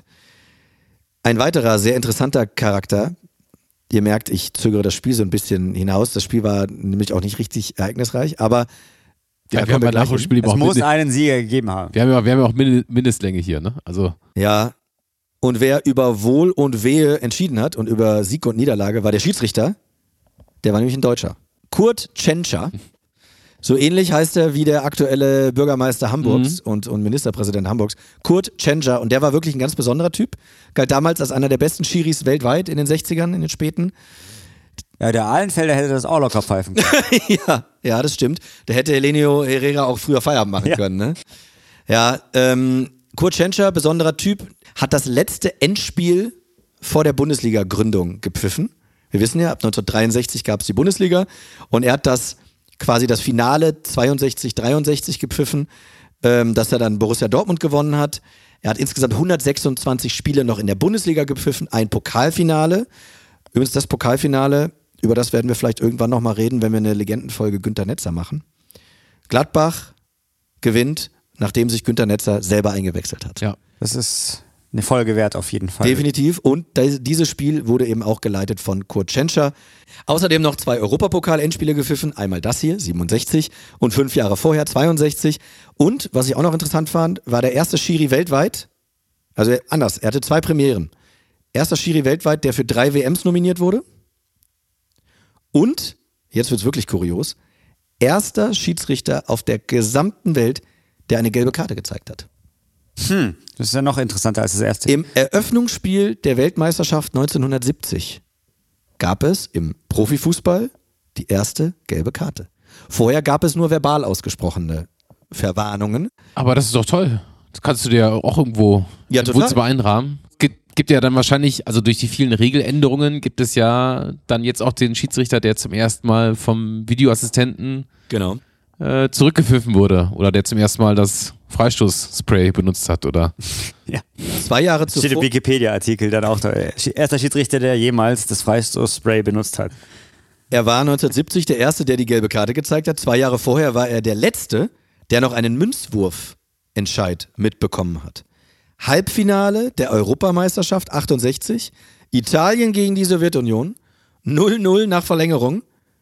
Speaker 6: Ein weiterer sehr interessanter Charakter, ihr merkt, ich zögere das Spiel so ein bisschen hinaus, das Spiel war nämlich auch nicht richtig ereignisreich, aber
Speaker 4: Ja,
Speaker 6: da
Speaker 4: wir haben
Speaker 6: kommen wir
Speaker 4: bei
Speaker 6: gleich hin.
Speaker 4: Nachholspiel
Speaker 5: Es
Speaker 4: auch
Speaker 5: muss einen Sieger gegeben haben.
Speaker 4: wir haben ja auch Mindestlänge hier, ne? Also
Speaker 6: Ja, und wer über Wohl und Wehe entschieden hat und über Sieg und Niederlage, war der Schiedsrichter. Der war nämlich ein Deutscher. Kurt Tschentscher. So ähnlich heißt er wie der aktuelle Bürgermeister Hamburgs und Ministerpräsident Hamburgs. Kurt Tschentscher. Und der war wirklich ein ganz besonderer Typ. Galt damals als einer der besten Schiris weltweit in den 60ern, in den späten.
Speaker 5: Ja, der Ahlenfelder hätte das auch locker pfeifen können.
Speaker 6: Ja, das stimmt. Da hätte Elenio Herrera auch früher Feierabend machen können, ne? Ja, Kurt Tschentscher, besonderer Typ, hat das letzte Endspiel vor der Bundesliga-Gründung gepfiffen. Wir wissen ja, ab 1963 gab es die Bundesliga und er hat das Finale 62, 63 gepfiffen, dass er dann Borussia Dortmund gewonnen hat. Er hat insgesamt 126 Spiele noch in der Bundesliga gepfiffen, ein Pokalfinale. Übrigens das Pokalfinale, über das werden wir vielleicht irgendwann nochmal reden, wenn wir eine Legendenfolge Günter Netzer machen. Gladbach gewinnt, nachdem sich Günter Netzer selber eingewechselt hat.
Speaker 4: ja.
Speaker 5: Das ist eine Folge wert auf jeden Fall.
Speaker 6: Definitiv. Und dieses Spiel wurde eben auch geleitet von Kurt Tschentscher. Außerdem noch 2 Europapokal-Endspiele gepfiffen. Einmal das hier, 67 und 5 Jahre vorher, 62. Und, was ich auch noch interessant fand, war der erste Schiri weltweit, also anders, er hatte 2 Premieren. Erster Schiri weltweit, der für 3 WMs nominiert wurde. Und, jetzt wird's wirklich kurios, erster Schiedsrichter auf der gesamten Welt, der eine gelbe Karte gezeigt hat.
Speaker 5: Das ist ja noch interessanter als das erste.
Speaker 6: Im Eröffnungsspiel der Weltmeisterschaft 1970 gab es im Profifußball die erste gelbe Karte. Vorher gab es nur verbal ausgesprochene Verwarnungen.
Speaker 4: Aber das ist doch toll. Das kannst du dir auch irgendwo zwar einrahmen. Gibt ja dann wahrscheinlich, also durch die vielen Regeländerungen gibt es ja dann jetzt auch den Schiedsrichter, der zum ersten Mal vom Videoassistenten
Speaker 6: Genau.
Speaker 4: Zurückgepfiffen wurde oder der zum ersten Mal das Freistoßspray benutzt hat, oder?
Speaker 5: Ja.
Speaker 6: 2 Jahre
Speaker 5: Steht im
Speaker 6: zuvor.
Speaker 5: Wikipedia-Artikel dann auch, der erster Schiedsrichter, der jemals das Freistoßspray benutzt hat.
Speaker 6: Er war 1970 der Erste, der die gelbe Karte gezeigt hat. 2 Jahre vorher war er der Letzte, der noch einen Münzwurfentscheid mitbekommen hat. Halbfinale der Europameisterschaft 68, Italien gegen die Sowjetunion, 0-0 nach Verlängerung.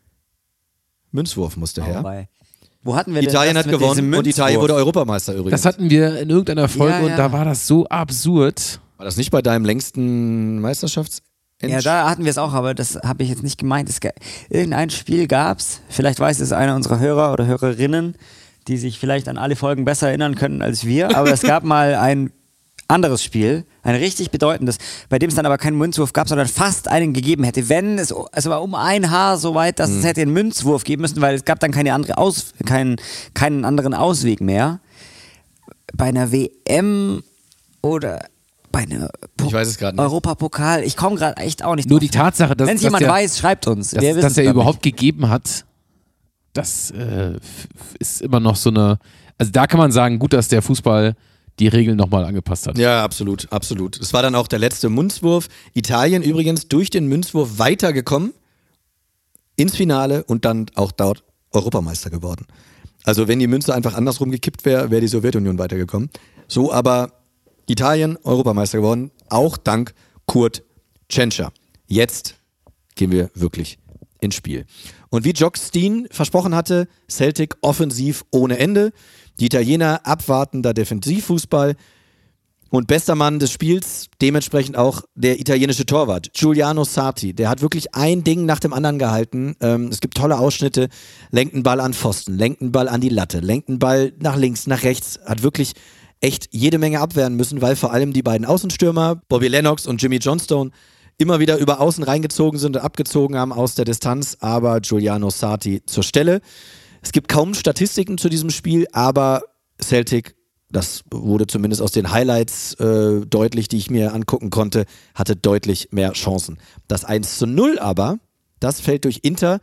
Speaker 6: Münzwurf musste her.
Speaker 5: Wobei. Wo hatten wir denn
Speaker 6: Italien
Speaker 5: das
Speaker 6: hat
Speaker 5: mit
Speaker 6: gewonnen
Speaker 5: diesem
Speaker 6: und Italien
Speaker 5: Münzwurf?
Speaker 6: wurde Europameister übrigens.
Speaker 4: Das hatten wir in irgendeiner Folge
Speaker 5: Ja, ja.
Speaker 4: und da war das so absurd.
Speaker 6: War das nicht bei deinem längsten
Speaker 5: Ja, da hatten wir es auch, aber das habe ich jetzt nicht gemeint. Irgendein Spiel gab's, vielleicht weiß es einer unserer Hörer oder Hörerinnen, die sich vielleicht an alle Folgen besser erinnern können als wir, aber es gab mal ein anderes Spiel, ein richtig bedeutendes, bei dem es dann aber keinen Münzwurf gab, sondern fast einen gegeben hätte, wenn es war um ein Haar so weit, dass es hätte einen Münzwurf geben müssen, weil es gab dann keinen anderen Ausweg mehr. Bei einer WM oder bei einer
Speaker 6: Ich weiß es gerade nicht.
Speaker 5: Europapokal, ich komme gerade echt auch nicht
Speaker 4: Nur
Speaker 5: drauf.
Speaker 4: die Tatsache, dass
Speaker 5: Wenn es jemand
Speaker 4: der,
Speaker 5: weiß, schreibt uns.
Speaker 4: dass,
Speaker 5: Wir
Speaker 4: dass
Speaker 5: wissen's
Speaker 4: er
Speaker 5: grad
Speaker 4: überhaupt gegeben hat, das ist immer noch so eine, also da kann man sagen, gut, dass der Fußball die Regeln nochmal angepasst hat.
Speaker 6: Ja, absolut, absolut. Es war dann auch der letzte Münzwurf. Italien übrigens durch den Münzwurf weitergekommen ins Finale und dann auch dort Europameister geworden. Also wenn die Münze einfach andersrum gekippt wäre, wäre die Sowjetunion weitergekommen. So aber Italien Europameister geworden, auch dank Kurt Tschentscher. Jetzt gehen wir wirklich ins Spiel. Und wie Jock Steen versprochen hatte, Celtic offensiv ohne Ende. Die Italiener abwartender Defensivfußball und bester Mann des Spiels, dementsprechend auch der italienische Torwart, Giuliano Sarti. Der hat wirklich ein Ding nach dem anderen gehalten. Es gibt tolle Ausschnitte, lenkt einen Ball an Pfosten, lenkt einen Ball an die Latte, lenkt einen Ball nach links, nach rechts, hat wirklich echt jede Menge abwehren müssen, weil vor allem die beiden Außenstürmer, Bobby Lennox und Jimmy Johnstone, immer wieder über Außen reingezogen sind und abgezogen haben aus der Distanz, aber Giuliano Sarti zur Stelle. Es gibt kaum Statistiken zu diesem Spiel, aber Celtic, das wurde zumindest aus den Highlights deutlich, die ich mir angucken konnte, hatte deutlich mehr Chancen. Das 1:0 aber, das fällt durch Inter.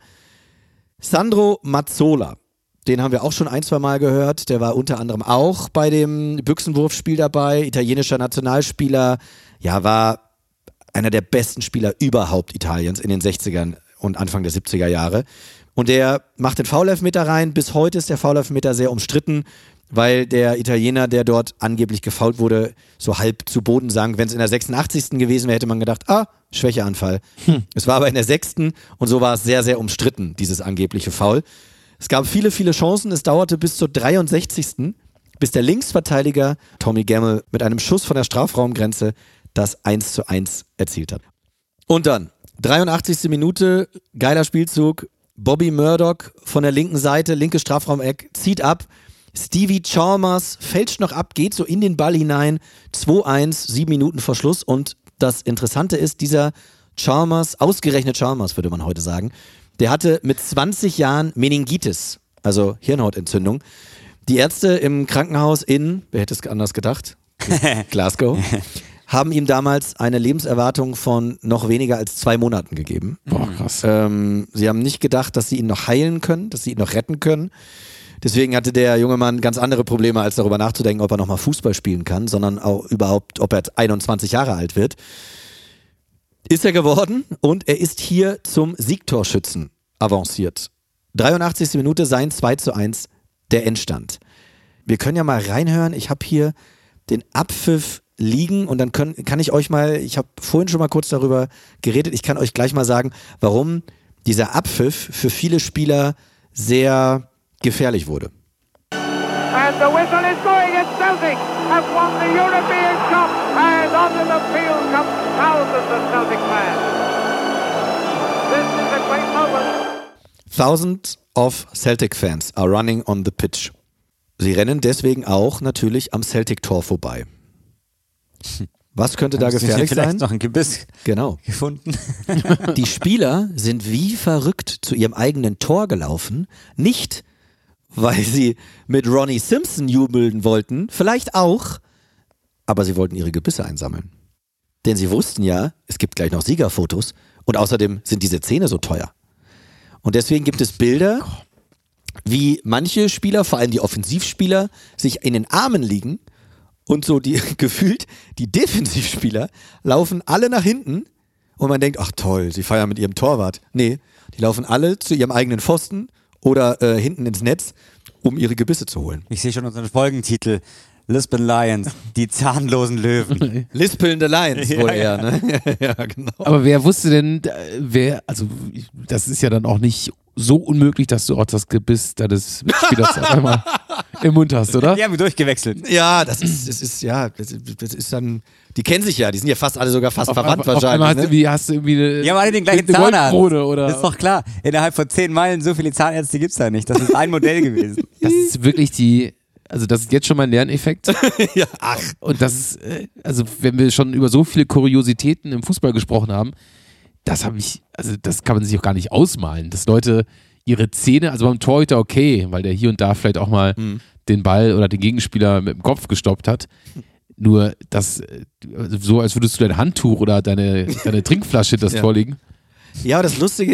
Speaker 6: Sandro Mazzola, den haben wir auch schon 1-2 Mal gehört, der war unter anderem auch bei dem Büchsenwurfspiel dabei, italienischer Nationalspieler, ja, war einer der besten Spieler überhaupt Italiens in den 60ern und Anfang der 70er Jahre. Und der macht den Foul-Elfmeter rein. Bis heute ist der Foul-Elfmeter sehr umstritten, weil der Italiener, der dort angeblich gefoult wurde, so halb zu Boden sank. Wenn es in der 86. gewesen wäre, hätte man gedacht, Schwächeanfall. Es war aber in der 6. und so war es sehr, sehr umstritten, dieses angebliche Foul. Es gab viele, viele Chancen. Es dauerte bis zur 63. bis der Linksverteidiger Tommy Gemmel mit einem Schuss von der Strafraumgrenze das 1:1 erzielt hat. Und dann, 83. Minute, geiler Spielzug, Bobby Murdoch von der linken Seite, linke Strafraumeck, zieht ab, Stevie Chalmers fälscht noch ab, geht so in den Ball hinein, 2:1, 7 Minuten vor Schluss und das Interessante ist, dieser Chalmers, ausgerechnet Chalmers würde man heute sagen, der hatte mit 20 Jahren Meningitis, also Hirnhautentzündung. Die Ärzte im Krankenhaus in, wer hätte es anders gedacht, Glasgow, haben ihm damals eine Lebenserwartung von noch weniger als 2 Monaten gegeben.
Speaker 4: Boah, krass.
Speaker 6: Sie haben nicht gedacht, dass sie ihn noch heilen können, dass sie ihn noch retten können. Deswegen hatte der junge Mann ganz andere Probleme, als darüber nachzudenken, ob er nochmal Fußball spielen kann, sondern auch überhaupt, ob er 21 Jahre alt wird. Ist er geworden und er ist hier zum Siegtorschützen avanciert. 83. Minute, sein 2:1, der Endstand. Wir können ja mal reinhören, ich habe hier den Abpfiff liegen und dann kann ich euch mal, ich habe vorhin schon mal kurz darüber geredet, ich kann euch gleich mal sagen, warum dieser Abpfiff für viele Spieler sehr gefährlich wurde.
Speaker 7: And the whistle is going and Celtic have won the European Cup and onto the field come thousands of Celtic fans. This is a great moment.
Speaker 6: Thousands of Celtic fans are running on the pitch. sie rennen deswegen auch natürlich am Celtic-Tor vorbei. Was könnte da gefährlich
Speaker 5: vielleicht
Speaker 6: sein?
Speaker 5: noch ein Gebiss
Speaker 6: Genau.
Speaker 5: gefunden.
Speaker 6: Die Spieler sind wie verrückt zu ihrem eigenen Tor gelaufen. Nicht, weil sie mit Ronnie Simpson jubeln wollten, vielleicht auch, aber sie wollten ihre Gebisse einsammeln. Denn sie wussten ja, es gibt gleich noch Siegerfotos und außerdem sind diese Zähne so teuer. Und deswegen gibt es Bilder, wie manche Spieler, vor allem die Offensivspieler, sich in den Armen liegen und so gefühlt die Defensivspieler laufen alle nach hinten und man denkt, ach toll, sie feiern mit ihrem Torwart. Nee, die laufen alle zu ihrem eigenen Pfosten oder hinten ins Netz, um ihre Gebisse zu holen.
Speaker 5: Ich sehe schon unseren Folgentitel. Lisbon Lions, die zahnlosen Löwen.
Speaker 6: Lispelnde Lions wohl eher, ne? Ja, genau.
Speaker 4: Aber wer wusste denn, also das ist ja dann auch nicht so unmöglich, dass du auch das Gebiss deines Mitspielers auf einmal im Mund hast, oder?
Speaker 5: Die haben durchgewechselt.
Speaker 6: Ja, das ist dann, die kennen sich ja, die sind ja fast alle sogar fast verwandt
Speaker 4: Auf einmal
Speaker 6: wahrscheinlich.
Speaker 4: hast du irgendwie eine,
Speaker 5: Die haben alle den gleichen
Speaker 4: eine
Speaker 5: Zahnarzt.
Speaker 4: Goldkrone, oder?
Speaker 5: Das ist doch klar. Innerhalb von 10 Meilen so viele Zahnärzte gibt es da nicht. Das ist ein Modell gewesen.
Speaker 4: Das ist wirklich also das ist jetzt schon mein Lerneffekt.
Speaker 6: Ja, ach.
Speaker 4: Und das ist, also wenn wir schon über so viele Kuriositäten im Fußball gesprochen haben, das kann man sich auch gar nicht ausmalen, dass Leute ihre Zähne, also beim Torhüter okay, weil der hier und da vielleicht auch mal den Ball oder den Gegenspieler mit dem Kopf gestoppt hat. Nur das, so als würdest du dein Handtuch oder deine Trinkflasche das Tor legen.
Speaker 6: Ja, aber das Lustige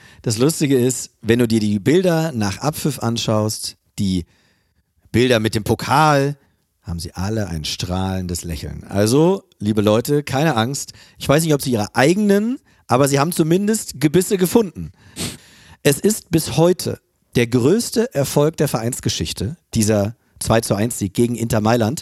Speaker 6: ist, wenn du dir die Bilder nach Abpfiff anschaust, die Bilder mit dem Pokal, haben sie alle ein strahlendes Lächeln. Also, liebe Leute, keine Angst. Ich weiß nicht, ob sie ihre eigenen, aber sie haben zumindest Gebisse gefunden. Es ist bis heute der größte Erfolg der Vereinsgeschichte, dieser 2:1-Sieg gegen Inter Mailand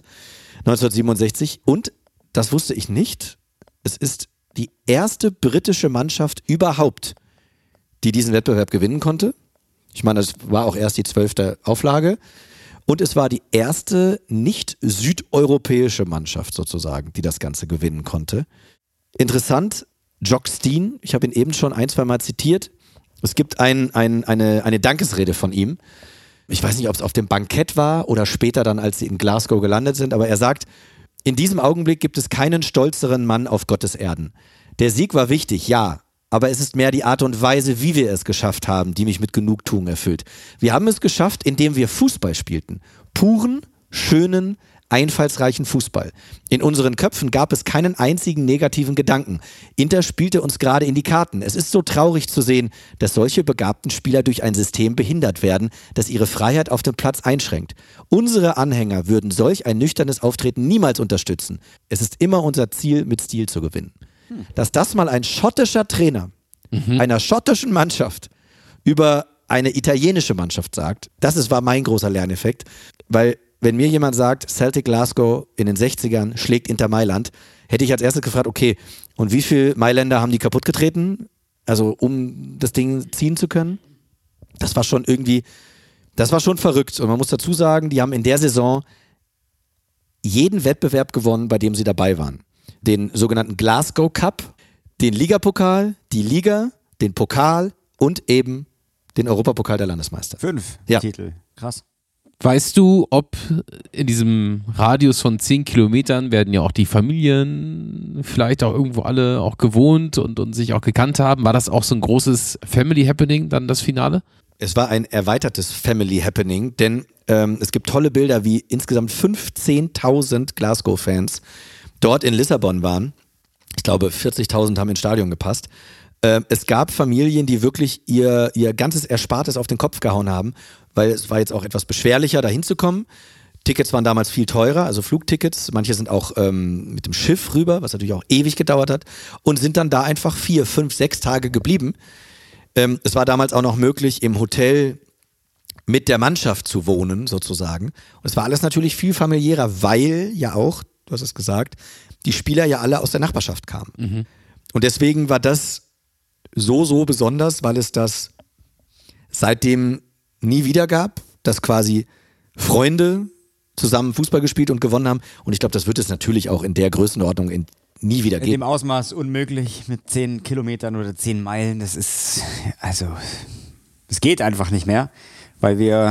Speaker 6: 1967. Und, das wusste ich nicht, es ist die erste britische Mannschaft überhaupt, die diesen Wettbewerb gewinnen konnte. Ich meine, das war auch erst die 12. Auflage. Und es war die erste nicht südeuropäische Mannschaft sozusagen, die das Ganze gewinnen konnte. Interessant, Jock Stein, ich habe ihn eben schon 1-2 Mal zitiert. Es gibt eine Dankesrede von ihm. Ich weiß nicht, ob es auf dem Bankett war oder später dann, als sie in Glasgow gelandet sind, aber er sagt, in diesem Augenblick gibt es keinen stolzeren Mann auf Gottes Erden. Der Sieg war wichtig, ja, aber es ist mehr die Art und Weise, wie wir es geschafft haben, die mich mit Genugtuung erfüllt. Wir haben es geschafft, indem wir Fußball spielten. Puren, schönen, einfallsreichen Fußball. In unseren Köpfen gab es keinen einzigen negativen Gedanken. Inter spielte uns gerade in die Karten. Es ist so traurig zu sehen, dass solche begabten Spieler durch ein System behindert werden, das ihre Freiheit auf dem Platz einschränkt. Unsere Anhänger würden solch ein nüchternes Auftreten niemals unterstützen. Es ist immer unser Ziel, mit Stil zu gewinnen. Dass das mal ein schottischer Trainer einer schottischen Mannschaft über eine italienische Mannschaft sagt, war mein großer Lerneffekt, weil wenn mir jemand sagt, Celtic Glasgow in den 60ern schlägt Inter Mailand, hätte ich als erstes gefragt, okay, und wie viele Mailänder haben die kaputt getreten, also um das Ding ziehen zu können? Das war schon verrückt. Und man muss dazu sagen, die haben in der Saison jeden Wettbewerb gewonnen, bei dem sie dabei waren. Den sogenannten Glasgow Cup, den Ligapokal, die Liga, den Pokal und eben den Europapokal der Landesmeister.
Speaker 5: 5 Titel. Krass.
Speaker 4: Weißt du, ob in diesem Radius von 10 Kilometern werden ja auch die Familien vielleicht auch irgendwo alle auch gewohnt und sich auch gekannt haben? War das auch so ein großes Family Happening, dann das Finale?
Speaker 6: Es war ein erweitertes Family Happening, denn es gibt tolle Bilder, wie insgesamt 15.000 Glasgow-Fans dort in Lissabon waren. Ich glaube, 40.000 haben ins Stadion gepasst. Es gab Familien, die wirklich ihr ganzes Erspartes auf den Kopf gehauen haben, weil es war jetzt auch etwas beschwerlicher, da hinzukommen. Tickets waren damals viel teurer, also Flugtickets. Manche sind auch mit dem Schiff rüber, was natürlich auch ewig gedauert hat, und sind dann da einfach 4, 5, 6 Tage geblieben. Es war damals auch noch möglich, im Hotel mit der Mannschaft zu wohnen, sozusagen. Und es war alles natürlich viel familiärer, weil ja auch, du hast es gesagt, die Spieler ja alle aus der Nachbarschaft kamen. Mhm. Und deswegen war das so besonders, weil es das seitdem nie wieder gab, dass quasi Freunde zusammen Fußball gespielt und gewonnen haben. Und ich glaube, das wird es natürlich auch in der Größenordnung nie wieder geben.
Speaker 5: In dem Ausmaß unmöglich mit 10 Kilometern oder 10 Meilen. Das ist, also, es geht einfach nicht mehr, weil wir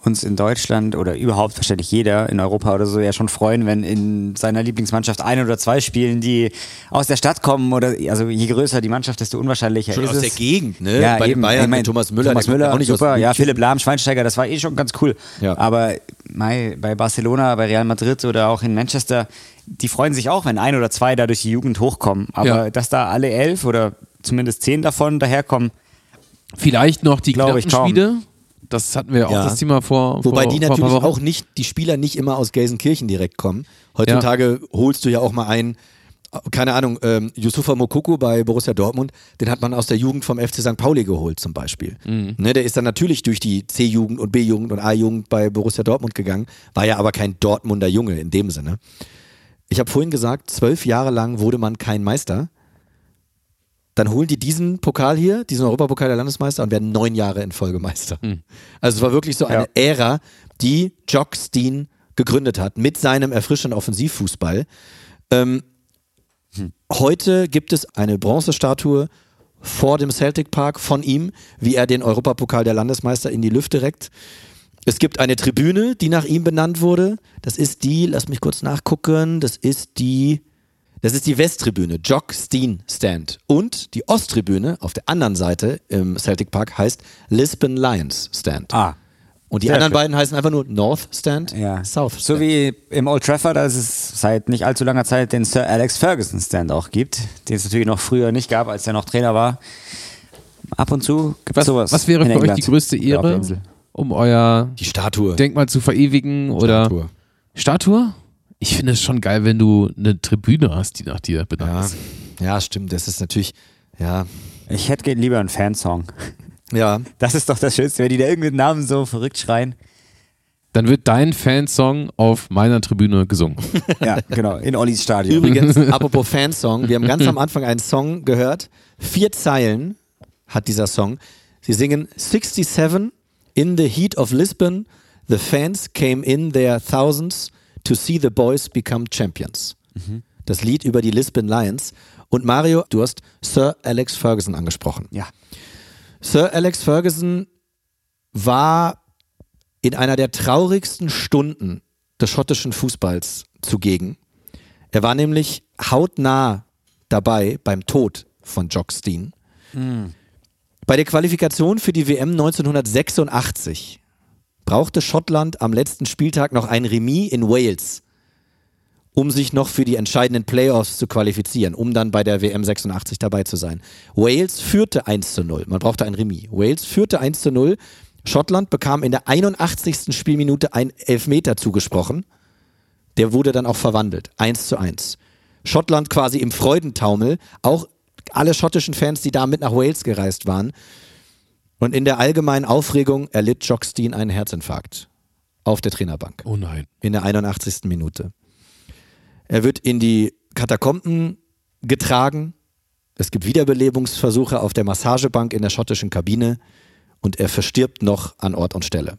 Speaker 5: uns in Deutschland oder überhaupt wahrscheinlich jeder in Europa oder so ja schon freuen, wenn in seiner Lieblingsmannschaft 1 oder 2 spielen, die aus der Stadt kommen oder also je größer die Mannschaft, desto unwahrscheinlicher
Speaker 6: Schon
Speaker 5: ist
Speaker 6: aus
Speaker 5: es.
Speaker 6: der Gegend, ne?
Speaker 5: Ja,
Speaker 6: Bei den
Speaker 5: eben.
Speaker 6: Bayern
Speaker 5: Ich mein,
Speaker 6: mit Thomas Müller,
Speaker 5: Thomas
Speaker 6: der kommt
Speaker 5: Müller,
Speaker 6: auch nicht aus
Speaker 5: super, ja,
Speaker 6: München.
Speaker 5: Philipp Lahm, Schweinsteiger, das war schon ganz cool.
Speaker 6: Ja.
Speaker 5: Aber bei Barcelona, bei Real Madrid oder auch in Manchester, die freuen sich auch, wenn 1 oder 2 da durch die Jugend hochkommen. Aber
Speaker 4: Ja.
Speaker 5: dass da alle 11 oder zumindest 10 davon daherkommen,
Speaker 4: Vielleicht noch die
Speaker 5: Glaube ich
Speaker 4: Knappenschmiede. Das hatten wir auch
Speaker 6: Ja.
Speaker 4: das Thema vor
Speaker 6: Wobei
Speaker 4: vor,
Speaker 6: die
Speaker 4: vor ein paar
Speaker 6: natürlich
Speaker 4: Wochen.
Speaker 6: auch nicht, die Spieler nicht immer aus Gelsenkirchen direkt kommen. Heutzutage holst du ja auch mal einen, keine Ahnung, Yusufa Moukoko bei Borussia Dortmund, den hat man aus der Jugend vom FC St. Pauli geholt zum Beispiel. Ne, der ist dann natürlich durch die C-Jugend und B-Jugend und A-Jugend bei Borussia Dortmund gegangen, war ja aber kein Dortmunder Junge in dem Sinne. Ich habe vorhin gesagt, 12 Jahre lang wurde man kein Meister. Dann holen die diesen Pokal hier, diesen Europapokal der Landesmeister und werden 9 Jahre in Folge Meister. Also es war wirklich so eine Ära, die Jock Stein gegründet hat mit seinem erfrischenden Offensivfußball. Heute gibt es eine Bronzestatue vor dem Celtic Park von ihm, wie er den Europapokal der Landesmeister in die Lüfte reckt. Es gibt eine Tribüne, die nach ihm benannt wurde. Das ist die, lass mich kurz nachgucken, das ist die Westtribüne, Jock Stein Stand. Und die Osttribüne auf der anderen Seite im Celtic Park heißt Lisbon Lions Stand. Und die
Speaker 5: sehr
Speaker 6: anderen
Speaker 5: schön.
Speaker 6: beiden heißen einfach nur North Stand,
Speaker 5: ja.
Speaker 6: South Stand.
Speaker 5: So wie im Old Trafford, als es seit nicht allzu langer Zeit den Sir Alex Ferguson Stand auch gibt, den es natürlich noch früher nicht gab, als er noch Trainer war. Ab und zu gibt es sowas.
Speaker 4: Was wäre
Speaker 5: in
Speaker 4: für euch
Speaker 5: England,
Speaker 4: die größte
Speaker 5: auf der
Speaker 4: Ehre,
Speaker 5: Insel.
Speaker 4: um euer
Speaker 6: Die Statue.
Speaker 4: Denkmal zu verewigen oder Statue? Ich finde es schon geil, wenn du eine Tribüne hast, die nach dir benannt
Speaker 6: Ja.
Speaker 4: ist.
Speaker 6: Ja, stimmt. Das ist natürlich, ja.
Speaker 5: Ich hätte lieber einen Fansong.
Speaker 6: Ja.
Speaker 5: Das ist doch das Schönste, wenn die da irgendeinen Namen so verrückt schreien.
Speaker 4: Dann wird dein Fansong auf meiner Tribüne gesungen.
Speaker 5: Ja, genau, in Ollis Stadion.
Speaker 6: Übrigens, apropos Fansong, wir haben ganz am Anfang einen Song gehört. 4 Zeilen hat dieser Song. Sie singen 67 in the heat of Lisbon. The fans came in their thousands to see the boys become champions. Das Lied über die Lisbon Lions. Und Mario, du hast Sir Alex Ferguson angesprochen.
Speaker 5: Ja.
Speaker 6: Sir Alex Ferguson war in einer der traurigsten Stunden des schottischen Fußballs zugegen. Er war nämlich hautnah dabei beim Tod von Jock Stein. Bei der Qualifikation für die WM 1986 brauchte Schottland am letzten Spieltag noch ein Remis in Wales, um sich noch für die entscheidenden Playoffs zu qualifizieren, um dann bei der WM 86 dabei zu sein. Wales führte 1:0. Man brauchte ein Remis. Wales führte 1:0. Schottland bekam in der 81. Spielminute ein Elfmeter zugesprochen. Der wurde dann auch verwandelt. 1:1. Schottland quasi im Freudentaumel. Auch alle schottischen Fans, die da mit nach Wales gereist waren. Und in der allgemeinen Aufregung erlitt Jock Stein einen Herzinfarkt. Auf der Trainerbank.
Speaker 4: Oh nein.
Speaker 6: In der 81. Minute. Er wird in die Katakomben getragen. Es gibt Wiederbelebungsversuche auf der Massagebank in der schottischen Kabine. Und er verstirbt noch an Ort und Stelle.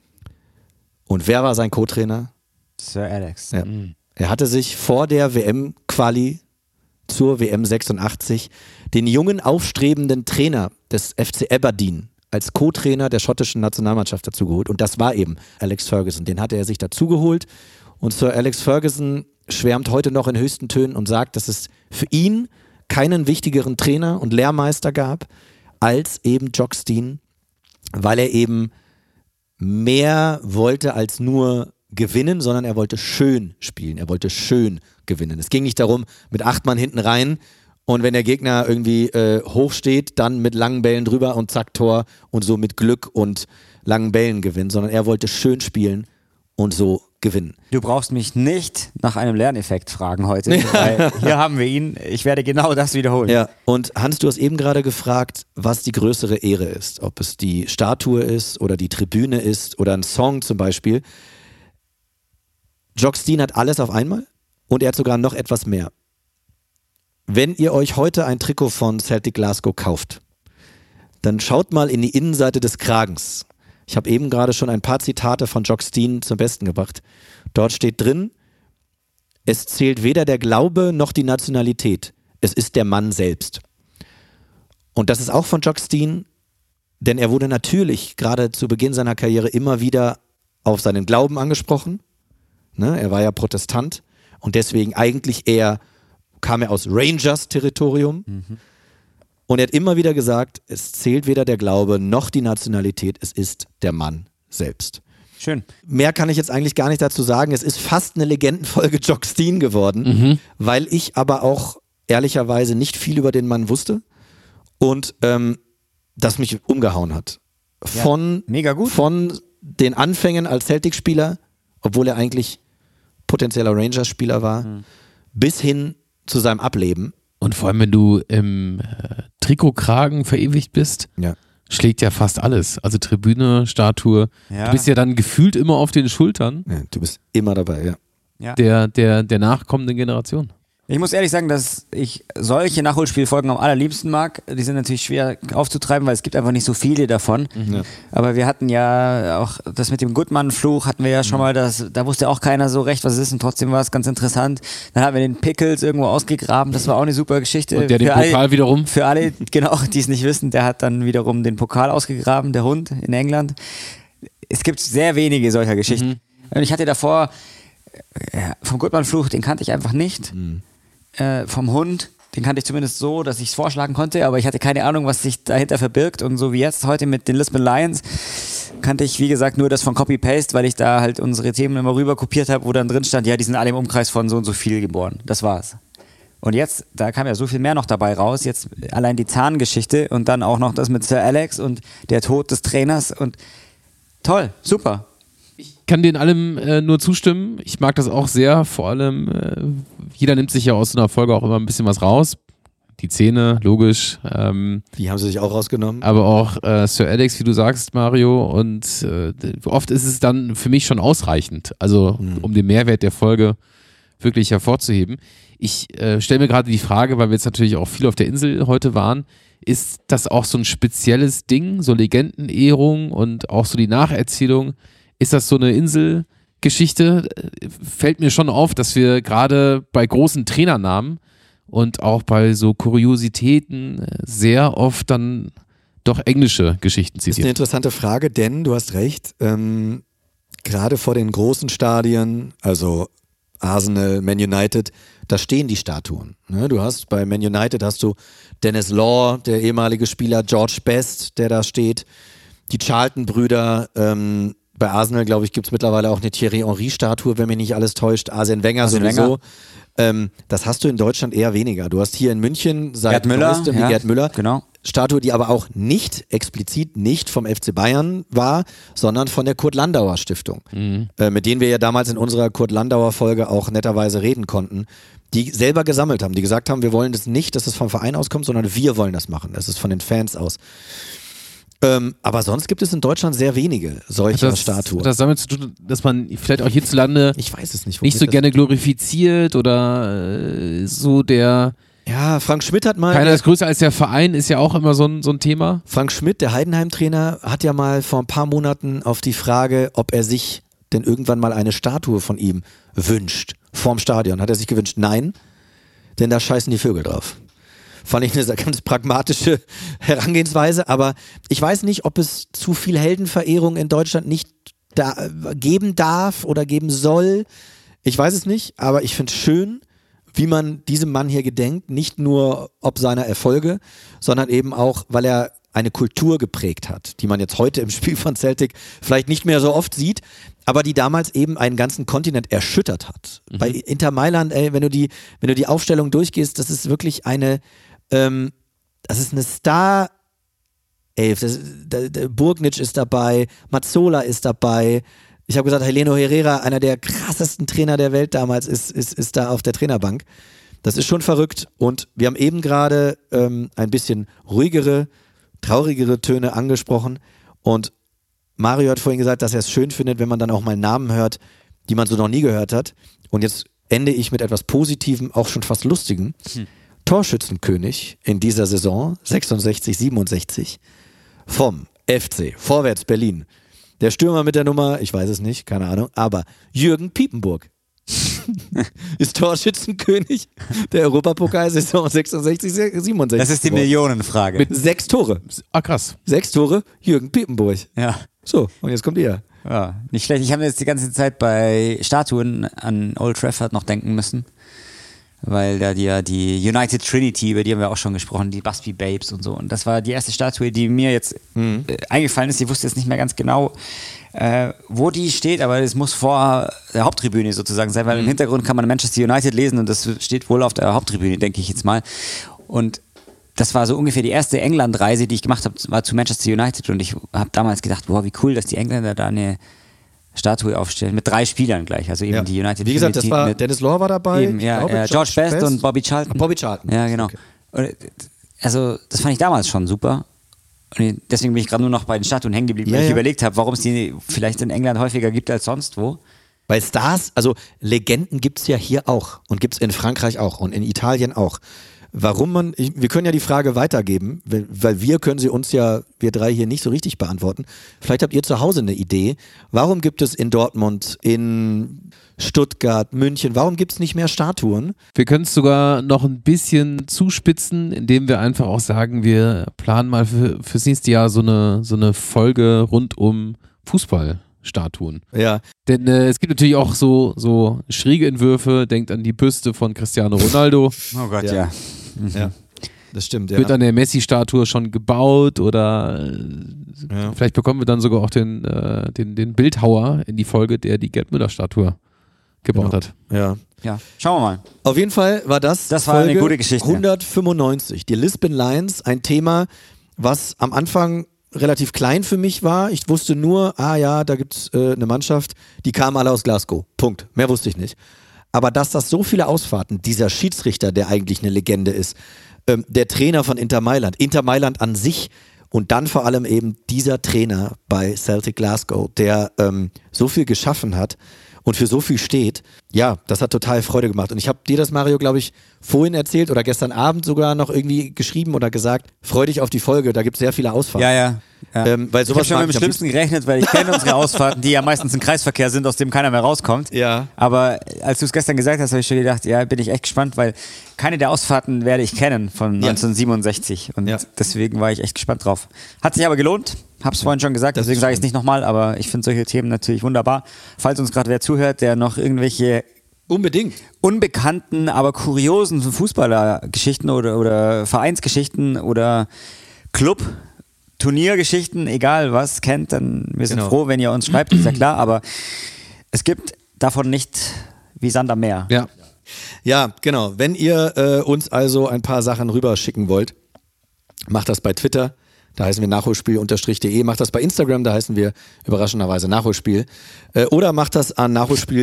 Speaker 6: Und wer war sein Co-Trainer?
Speaker 5: Sir Alex.
Speaker 6: Ja. Er hatte sich vor der WM-Quali zur WM 86 den jungen, aufstrebenden Trainer des FC Aberdeen als Co-Trainer der schottischen Nationalmannschaft dazugeholt. Und das war eben Alex Ferguson. Den hatte er sich dazugeholt. Und Sir Alex Ferguson schwärmt heute noch in höchsten Tönen und sagt, dass es für ihn keinen wichtigeren Trainer und Lehrmeister gab als eben Jock Stein, weil er eben mehr wollte als nur gewinnen, sondern er wollte schön spielen. Er wollte schön gewinnen. Es ging nicht darum, mit 8 Mann hinten rein und wenn der Gegner irgendwie hoch steht, dann mit langen Bällen drüber und zack, Tor und so mit Glück und langen Bällen gewinnen, sondern er wollte schön spielen und so gewinnen.
Speaker 5: Du brauchst mich nicht nach einem Lerneffekt fragen heute, weil hier haben wir ihn. Ich werde genau das wiederholen.
Speaker 6: Ja, und Hans, du hast eben gerade gefragt, was die größere Ehre ist. Ob es die Statue ist oder die Tribüne ist oder ein Song zum Beispiel. Jock Stein hat alles auf einmal und er hat sogar noch etwas mehr. Wenn ihr euch heute ein Trikot von Celtic Glasgow kauft, dann schaut mal in die Innenseite des Kragens. Ich habe eben gerade schon ein paar Zitate von Jock Stein zum Besten gebracht. Dort steht drin, es zählt weder der Glaube noch die Nationalität. Es ist der Mann selbst. Und das ist auch von Jock Stein, denn er wurde natürlich gerade zu Beginn seiner Karriere immer wieder auf seinen Glauben angesprochen. Ne? Er war ja Protestant und deswegen eigentlich kam er aus Rangers-Territorium. Und er hat immer wieder gesagt, es zählt weder der Glaube noch die Nationalität, es ist der Mann selbst.
Speaker 5: Schön.
Speaker 6: Mehr kann ich jetzt eigentlich gar nicht dazu sagen. Es ist fast eine Legendenfolge Jock Stein geworden, weil ich aber auch ehrlicherweise nicht viel über den Mann wusste und das mich umgehauen hat.
Speaker 5: Mega gut.
Speaker 6: Von den Anfängen als Celtic-Spieler, obwohl er eigentlich potenzieller Rangers-Spieler war, bis hin zu seinem Ableben.
Speaker 4: Und vor allem, wenn du im Trikotkragen verewigt bist, schlägt ja fast alles. Also Tribüne, Statue.
Speaker 5: Ja.
Speaker 4: Du bist ja dann gefühlt immer auf den Schultern
Speaker 6: Ja, du bist immer dabei, ja.
Speaker 4: der nachkommenden Generation.
Speaker 5: Ich muss ehrlich sagen, dass ich solche Nachholspielfolgen am allerliebsten mag. Die sind natürlich schwer aufzutreiben, weil es gibt einfach nicht so viele davon.
Speaker 6: Ja.
Speaker 5: Aber wir hatten ja auch das mit dem Goodman-Fluch, hatten wir ja schon mal, da wusste auch keiner so recht, was es ist und trotzdem war es ganz interessant. Dann hatten wir den Pickles irgendwo ausgegraben, das war auch eine super Geschichte.
Speaker 4: Und der den Pokal wiederum?
Speaker 5: Für alle, genau, die es nicht wissen, der hat dann wiederum den Pokal ausgegraben, der Hund in England. Es gibt sehr wenige solcher Geschichten. Und ich hatte davor, vom Goodman-Fluch, den kannte ich einfach nicht. Vom Hund, den kannte ich zumindest so, dass ich es vorschlagen konnte, aber ich hatte keine Ahnung, was sich dahinter verbirgt und so wie jetzt heute mit den Lisbon Lions kannte ich, wie gesagt, nur das von Copy-Paste, weil ich da halt unsere Themen immer rüber kopiert habe, wo dann drin stand, ja, die sind alle im Umkreis von so und so viel geboren. Das war's. Und jetzt, da kam ja so viel mehr noch dabei raus, jetzt allein die Zahngeschichte und dann auch noch das mit Sir Alex und der Tod des Trainers und toll, super.
Speaker 4: Ich kann denen allem nur zustimmen. Ich mag das auch sehr. Vor allem, jeder nimmt sich ja aus so einer Folge auch immer ein bisschen was raus. Die Zähne, logisch.
Speaker 6: Die haben sie sich auch rausgenommen.
Speaker 4: Aber auch Sir Alex, wie du sagst, Mario. Und oft ist es dann für mich schon ausreichend. Also, um den Mehrwert der Folge wirklich hervorzuheben. Ich stelle mir gerade die Frage, weil wir jetzt natürlich auch viel auf der Insel heute waren, ist das auch so ein spezielles Ding, so Legendenehrung und auch so die Nacherzählung? Ist das so eine Inselgeschichte? Fällt mir schon auf, dass wir gerade bei großen Trainernamen und auch bei so Kuriositäten sehr oft dann doch englische Geschichten
Speaker 6: Das ist eine
Speaker 4: zitieren.
Speaker 6: interessante Frage, denn du hast recht, gerade vor den großen Stadien, also Arsenal, Man United, da stehen die Statuen. Ne? Du hast bei Man United hast du Dennis Law, der ehemalige Spieler, George Best, der da steht, die Charlton-Brüder, bei Arsenal, glaube ich, gibt es mittlerweile auch eine Thierry-Henry-Statue, wenn mich nicht alles täuscht. Arsene Wenger sowieso. Das hast du in Deutschland eher weniger. Du hast hier in München seit Gerd Müller,
Speaker 5: genau.
Speaker 6: Statue, die aber auch nicht explizit nicht vom FC Bayern war, sondern von der Kurt-Landauer-Stiftung, mit denen wir ja damals in unserer Kurt-Landauer-Folge auch netterweise reden konnten, die selber gesammelt haben, die gesagt haben, wir wollen das nicht, dass es vom Verein auskommt, sondern wir wollen das machen. Das ist von den Fans aus. Aber sonst gibt es in Deutschland sehr wenige solcher Statuen.
Speaker 4: Hat das damit zu tun, dass man vielleicht auch hierzulande
Speaker 6: Ich weiß es nicht.
Speaker 4: nicht so gerne glorifiziert oder so der
Speaker 6: Ja, Frank Schmidt hat mal...
Speaker 4: keiner ist größer als der Verein, ist ja auch immer so ein Thema.
Speaker 6: Frank Schmidt, der Heidenheim-Trainer, hat ja mal vor ein paar Monaten auf die Frage, ob er sich denn irgendwann mal eine Statue von ihm wünscht, vorm Stadion. Hat er sich gewünscht? Nein, denn da scheißen die Vögel drauf. Fand ich eine ganz pragmatische Herangehensweise, aber ich weiß nicht, ob es zu viel Heldenverehrung in Deutschland nicht geben darf oder geben soll. Ich weiß es nicht, aber ich finde es schön, wie man diesem Mann hier gedenkt, nicht nur ob seiner Erfolge, sondern eben auch, weil er eine Kultur geprägt hat, die man jetzt heute im Spiel von Celtic vielleicht nicht mehr so oft sieht, aber die damals eben einen ganzen Kontinent erschüttert hat. Bei Inter Mailand, wenn du die Aufstellung durchgehst, das ist wirklich das ist eine Star-Elf. Burgnic ist dabei, Mazzola ist dabei. Ich habe gesagt, Heleno Herrera, einer der krassesten Trainer der Welt damals, ist da auf der Trainerbank. Das ist schon verrückt. Und wir haben eben gerade ein bisschen ruhigere, traurigere Töne angesprochen. Und Mario hat vorhin gesagt, dass er es schön findet, wenn man dann auch mal Namen hört, die man so noch nie gehört hat. Und jetzt ende ich mit etwas Positivem, auch schon fast Lustigem. Torschützenkönig in dieser Saison, 66, 67, vom FC Vorwärts Berlin. Der Stürmer mit der Nummer, ich weiß es nicht, keine Ahnung, aber Jürgen Piepenburg ist Torschützenkönig der Europapokalsaison 66, 67.
Speaker 5: Das ist die Millionenfrage.
Speaker 6: Mit 6 Tore.
Speaker 4: Ah, krass.
Speaker 6: 6 Tore, Jürgen Piepenburg.
Speaker 5: Ja.
Speaker 6: So, und jetzt kommt ihr.
Speaker 5: Ja, nicht schlecht. Ich habe jetzt die ganze Zeit bei Statuen an Old Trafford noch denken müssen. Weil da die United Trinity, über die haben wir auch schon gesprochen, die Busby Babes und so. Und das war die erste Statue, die mir jetzt eingefallen ist. Ich wusste jetzt nicht mehr ganz genau, wo die steht, aber es muss vor der Haupttribüne sozusagen sein, weil im Hintergrund kann man Manchester United lesen und das steht wohl auf der Haupttribüne, denke ich jetzt mal. Und das war so ungefähr die erste England-Reise, die ich gemacht habe, war zu Manchester United und ich habe damals gedacht, wow, wie cool, dass die Engländer da eine Statue aufstellen, mit 3 Spielern gleich, also eben die United
Speaker 6: Wie gesagt,
Speaker 5: Trinity
Speaker 6: das war,
Speaker 5: mit,
Speaker 6: Dennis Law war dabei,
Speaker 5: eben, George Best und Bobby Charlton.
Speaker 6: Bobby Charlton.
Speaker 5: Ja, genau.
Speaker 6: Okay.
Speaker 5: Und, also das fand ich damals schon super. Und deswegen bin ich gerade nur noch bei den Statuen hängen geblieben, weil ich überlegt habe, warum es die vielleicht in England häufiger gibt als sonst wo.
Speaker 6: Weil Stars, also Legenden gibt es ja hier auch und gibt es in Frankreich auch und in Italien auch. Warum wir können ja die Frage weitergeben, weil wir können sie uns ja, wir 3 hier nicht so richtig beantworten. Vielleicht habt ihr zu Hause eine Idee. Warum gibt es in Dortmund, in Stuttgart, München, warum gibt es nicht mehr Statuen?
Speaker 4: Wir können es sogar noch ein bisschen zuspitzen, indem wir einfach auch sagen, wir planen mal fürs nächste Jahr so eine Folge rund um Fußballstatuen.
Speaker 6: Ja.
Speaker 4: Denn es gibt natürlich auch so schräge Entwürfe, denkt an die Büste von Cristiano Ronaldo.
Speaker 5: Oh Gott,
Speaker 6: ja. Ja, das stimmt, ja.
Speaker 4: Wird an der Messi-Statue schon gebaut oder vielleicht bekommen wir dann sogar auch den Bildhauer in die Folge, der die Gerd Müller-Statue gebaut hat.
Speaker 6: Ja.
Speaker 5: Ja, schauen wir mal.
Speaker 6: Auf jeden Fall war das
Speaker 5: war
Speaker 6: Folge
Speaker 5: eine gute Geschichte.
Speaker 6: 195. Die Lisbon Lions, ein Thema, was am Anfang relativ klein für mich war. Ich wusste nur, da gibt es eine Mannschaft, die kamen alle aus Glasgow. Punkt. Mehr wusste ich nicht. Aber dass das so viele Ausfahrten, dieser Schiedsrichter, der eigentlich eine Legende ist, der Trainer von Inter Mailand an sich und dann vor allem eben dieser Trainer bei Celtic Glasgow, der so viel geschaffen hat und für so viel steht, ja, das hat total Freude gemacht. Und ich habe dir das, Mario, glaube ich, vorhin erzählt oder gestern Abend sogar noch irgendwie geschrieben oder gesagt, freu dich auf die Folge, da gibt es sehr viele Ausfahrten.
Speaker 5: Ja.
Speaker 6: Weil
Speaker 5: Ich
Speaker 6: sowas
Speaker 5: habe schon
Speaker 6: mag
Speaker 5: mit dem
Speaker 6: ich am
Speaker 5: Schlimmsten gerechnet, weil ich kenne unsere Ausfahrten, die ja meistens ein Kreisverkehr sind, aus dem keiner mehr rauskommt.
Speaker 6: Ja.
Speaker 5: Aber als du es gestern gesagt hast, habe ich schon gedacht, ja, bin ich echt gespannt, weil keine der Ausfahrten werde ich kennen von 1967 und deswegen war ich echt gespannt drauf. Hat sich aber gelohnt, hab's vorhin schon gesagt, deswegen sage ich es nicht nochmal, aber ich finde solche Themen natürlich wunderbar. Falls uns gerade wer zuhört, der noch irgendwelche
Speaker 6: Unbedingt.
Speaker 5: unbekannten, aber kuriosen Fußballergeschichten oder Vereinsgeschichten oder Turniergeschichten, egal was, kennt, dann wir sind froh, wenn ihr uns schreibt, ist ja klar, aber es gibt davon nicht wie Sand am Meer.
Speaker 4: Ja.
Speaker 6: Ja, genau. Wenn ihr uns also ein paar Sachen rüberschicken wollt, macht das bei Twitter, da heißen wir nachholspiel_de, macht das bei Instagram, da heißen wir überraschenderweise Nachholspiel, oder macht das an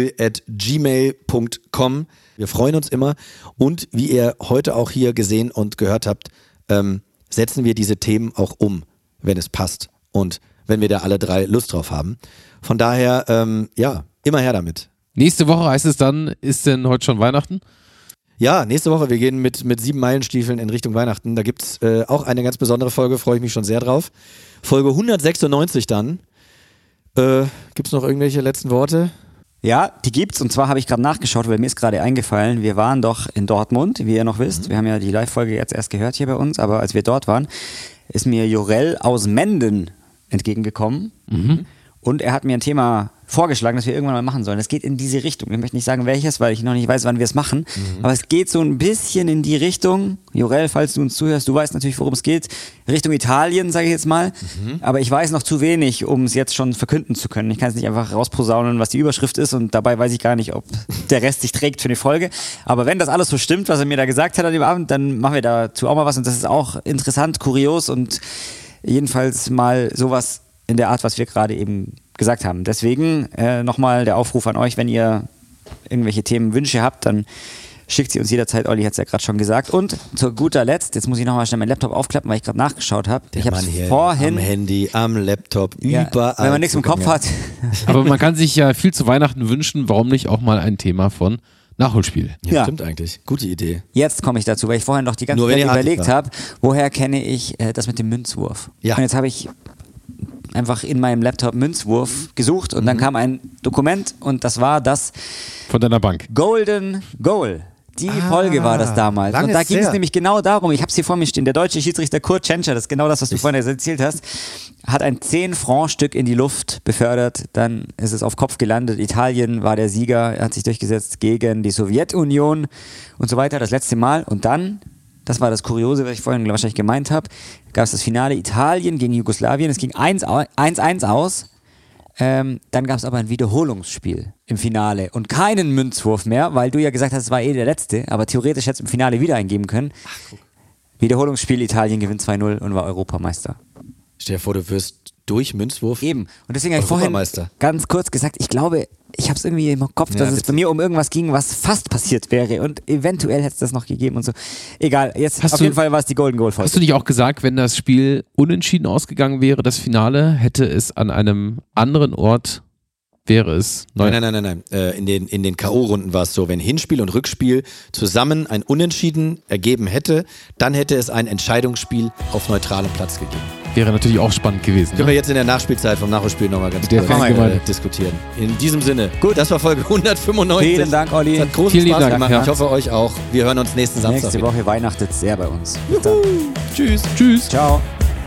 Speaker 6: nachholspiel@gmail.com. Wir freuen uns immer und wie ihr heute auch hier gesehen und gehört habt, setzen wir diese Themen auch um, wenn es passt und wenn wir da alle 3 Lust drauf haben. Von daher, immer her damit.
Speaker 4: Nächste Woche heißt es dann, ist denn heute schon Weihnachten?
Speaker 6: Ja, nächste Woche, wir gehen mit 7 Meilenstiefeln in Richtung Weihnachten. Da gibt es auch eine ganz besondere Folge, freue ich mich schon sehr drauf. Folge 196 dann. Gibt es noch irgendwelche letzten Worte?
Speaker 5: Ja, die gibt's und zwar habe ich gerade nachgeschaut, weil mir ist gerade eingefallen, wir waren doch in Dortmund, wie ihr noch wisst. Wir haben ja die Live-Folge jetzt erst gehört hier bei uns, aber als wir dort waren, ist mir Jorel aus Menden entgegengekommen und er hat mir ein Thema vorgeschlagen, das wir irgendwann mal machen sollen. Es geht in diese Richtung. Ich möchte nicht sagen, welches, weil ich noch nicht weiß, wann wir es machen. Aber es geht so ein bisschen in die Richtung, Jorel, falls du uns zuhörst, du weißt natürlich, worum es geht, Richtung Italien, sage ich jetzt mal. Aber ich weiß noch zu wenig, um es jetzt schon verkünden zu können. Ich kann es nicht einfach rausposaunen, was die Überschrift ist und dabei weiß ich gar nicht, ob der Rest sich trägt für eine Folge. Aber wenn das alles so stimmt, was er mir da gesagt hat an dem Abend, dann machen wir dazu auch mal was und das ist auch interessant, kurios und jedenfalls mal sowas in der Art, was wir gerade eben gesagt haben. Deswegen nochmal der Aufruf an euch, wenn ihr irgendwelche Themenwünsche habt, dann schickt sie uns jederzeit. Olli hat es ja gerade schon gesagt. Und zu guter Letzt, jetzt muss ich nochmal schnell meinen Laptop aufklappen, weil ich gerade nachgeschaut habe. Ich habe vorhin
Speaker 6: am Handy, am Laptop, überall.
Speaker 5: Wenn man nichts im Kopf hat.
Speaker 4: Aber man kann sich ja viel zu Weihnachten wünschen, warum nicht auch mal ein Thema von Nachholspiel?
Speaker 6: Ja, stimmt eigentlich. Gute Idee.
Speaker 5: Jetzt komme ich dazu, weil ich vorhin noch die ganze
Speaker 6: Nur
Speaker 5: Zeit
Speaker 6: wenn ihr
Speaker 5: überlegt habe, woher kenne ich das mit dem Münzwurf?
Speaker 6: Ja.
Speaker 5: Und jetzt habe ich einfach in meinem Laptop Münzwurf gesucht und dann kam ein Dokument und das war das
Speaker 4: Von deiner Bank.
Speaker 5: Golden Goal. Die Folge war das damals.
Speaker 6: lange
Speaker 5: Und da
Speaker 6: ist
Speaker 5: ging es
Speaker 6: her.
Speaker 5: nämlich genau darum, ich habe es hier vor mir stehen, der deutsche Schiedsrichter Kurt Tschentscher, das ist genau das, was du vorhin erzählt hast, hat ein 10-Franc-Stück in die Luft befördert, dann ist es auf Kopf gelandet, Italien war der Sieger, er hat sich durchgesetzt gegen die Sowjetunion und so weiter, das letzte Mal. Und dann, das war das Kuriose, was ich vorhin wahrscheinlich gemeint habe, gab es das Finale Italien gegen Jugoslawien, es ging 1-1 aus. Dann gab es aber ein Wiederholungsspiel im Finale und keinen Münzwurf mehr, weil du ja gesagt hast, es war der letzte, aber theoretisch hätte es im Finale wieder eingeben können. Wiederholungsspiel, Italien gewinnt 2-0 und war Europameister.
Speaker 6: Stell dir vor, du wirst durch Münzwurf
Speaker 5: Eben. Und deswegen habe ich vorhin
Speaker 6: Europameister.
Speaker 5: ganz kurz gesagt, ich glaube, ich habe es irgendwie im Kopf, dass es bei mir um irgendwas ging, was fast passiert wäre und eventuell hätte es das noch gegeben und so. Egal, jetzt auf jeden Fall war es die Golden Goal Folge.
Speaker 4: Hast du nicht auch gesagt, wenn das Spiel unentschieden ausgegangen wäre, das Finale, hätte es an einem anderen Ort, wäre es neu?
Speaker 6: Nein. In den K.O.-Runden war es so, wenn Hinspiel und Rückspiel zusammen ein Unentschieden ergeben hätte, dann hätte es ein Entscheidungsspiel auf neutralem Platz gegeben.
Speaker 4: Wäre natürlich auch spannend gewesen.
Speaker 6: Können wir jetzt in der Nachspielzeit vom Nachholspiel nochmal ganz
Speaker 4: Der
Speaker 6: kurz
Speaker 4: Fangemeinde.
Speaker 6: diskutieren. In diesem Sinne, gut, das war Folge 195.
Speaker 5: Vielen Dank, Olli.
Speaker 6: Es hat großen
Speaker 4: Vielen lieben
Speaker 6: Spaß
Speaker 4: Dank,
Speaker 6: gemacht.
Speaker 4: ja.
Speaker 6: Ich hoffe, euch auch. Wir hören uns nächsten Samstag
Speaker 5: Nächste
Speaker 6: wieder.
Speaker 5: Woche weihnachtet sehr bei uns.
Speaker 6: Tschüss.
Speaker 4: Tschüss.
Speaker 5: Ciao.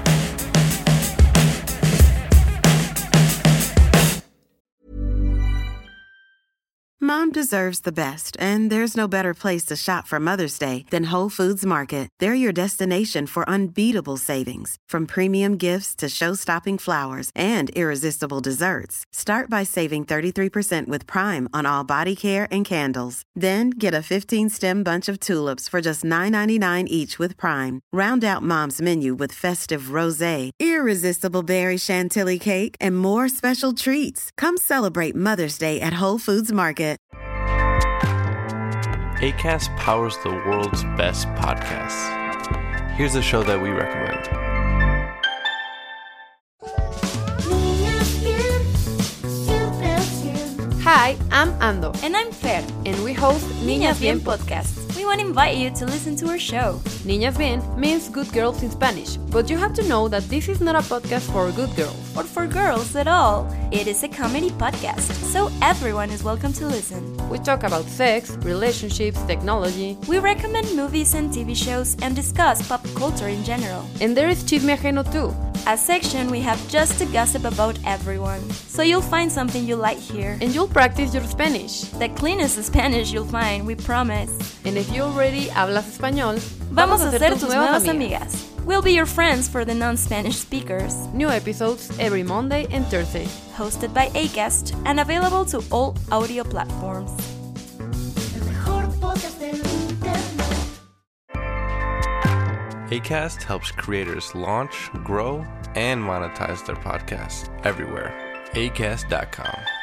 Speaker 8: Mom deserves the best, and there's no better place to shop for Mother's Day than Whole Foods Market. They're your destination for unbeatable savings, from premium gifts to show-stopping flowers and irresistible desserts. Start by saving 33% with Prime on all body care and candles. Then get a 15-stem bunch of tulips for just $9.99 each with Prime. Round out Mom's menu with festive rosé, irresistible berry chantilly cake, and more special treats. Come celebrate Mother's Day at Whole Foods Market.
Speaker 9: Acast powers the world's best podcasts. Here's a show that we recommend.
Speaker 10: Hi, I'm Ando,
Speaker 11: And I'm Fer.
Speaker 10: and we host Niñas Bien
Speaker 11: Podcast. We want to invite you to listen to our show.
Speaker 10: Niñas Bien means good girls in Spanish, but you have to know that this is not a podcast for good girls.
Speaker 11: Or for girls at all. It is a comedy podcast, so everyone is welcome to listen.
Speaker 10: We talk about sex, relationships, technology,
Speaker 11: We recommend movies and TV shows and discuss pop culture in general.
Speaker 10: and there is Chisme Ajeno too.
Speaker 11: A section we have just to gossip about everyone. So you'll find something you like here.
Speaker 10: And you'll practice your Spanish.
Speaker 11: The cleanest Spanish you'll find, we promise.
Speaker 10: And if you already hablas español,
Speaker 11: Vamos a ser tus nuevas amigas. We'll be your friends for the non-Spanish speakers.
Speaker 10: New episodes every Monday and Thursday.
Speaker 11: Hosted by Acast and available to all audio platforms.
Speaker 9: Acast helps creators launch, grow, and monetize their podcasts everywhere. Acast.com.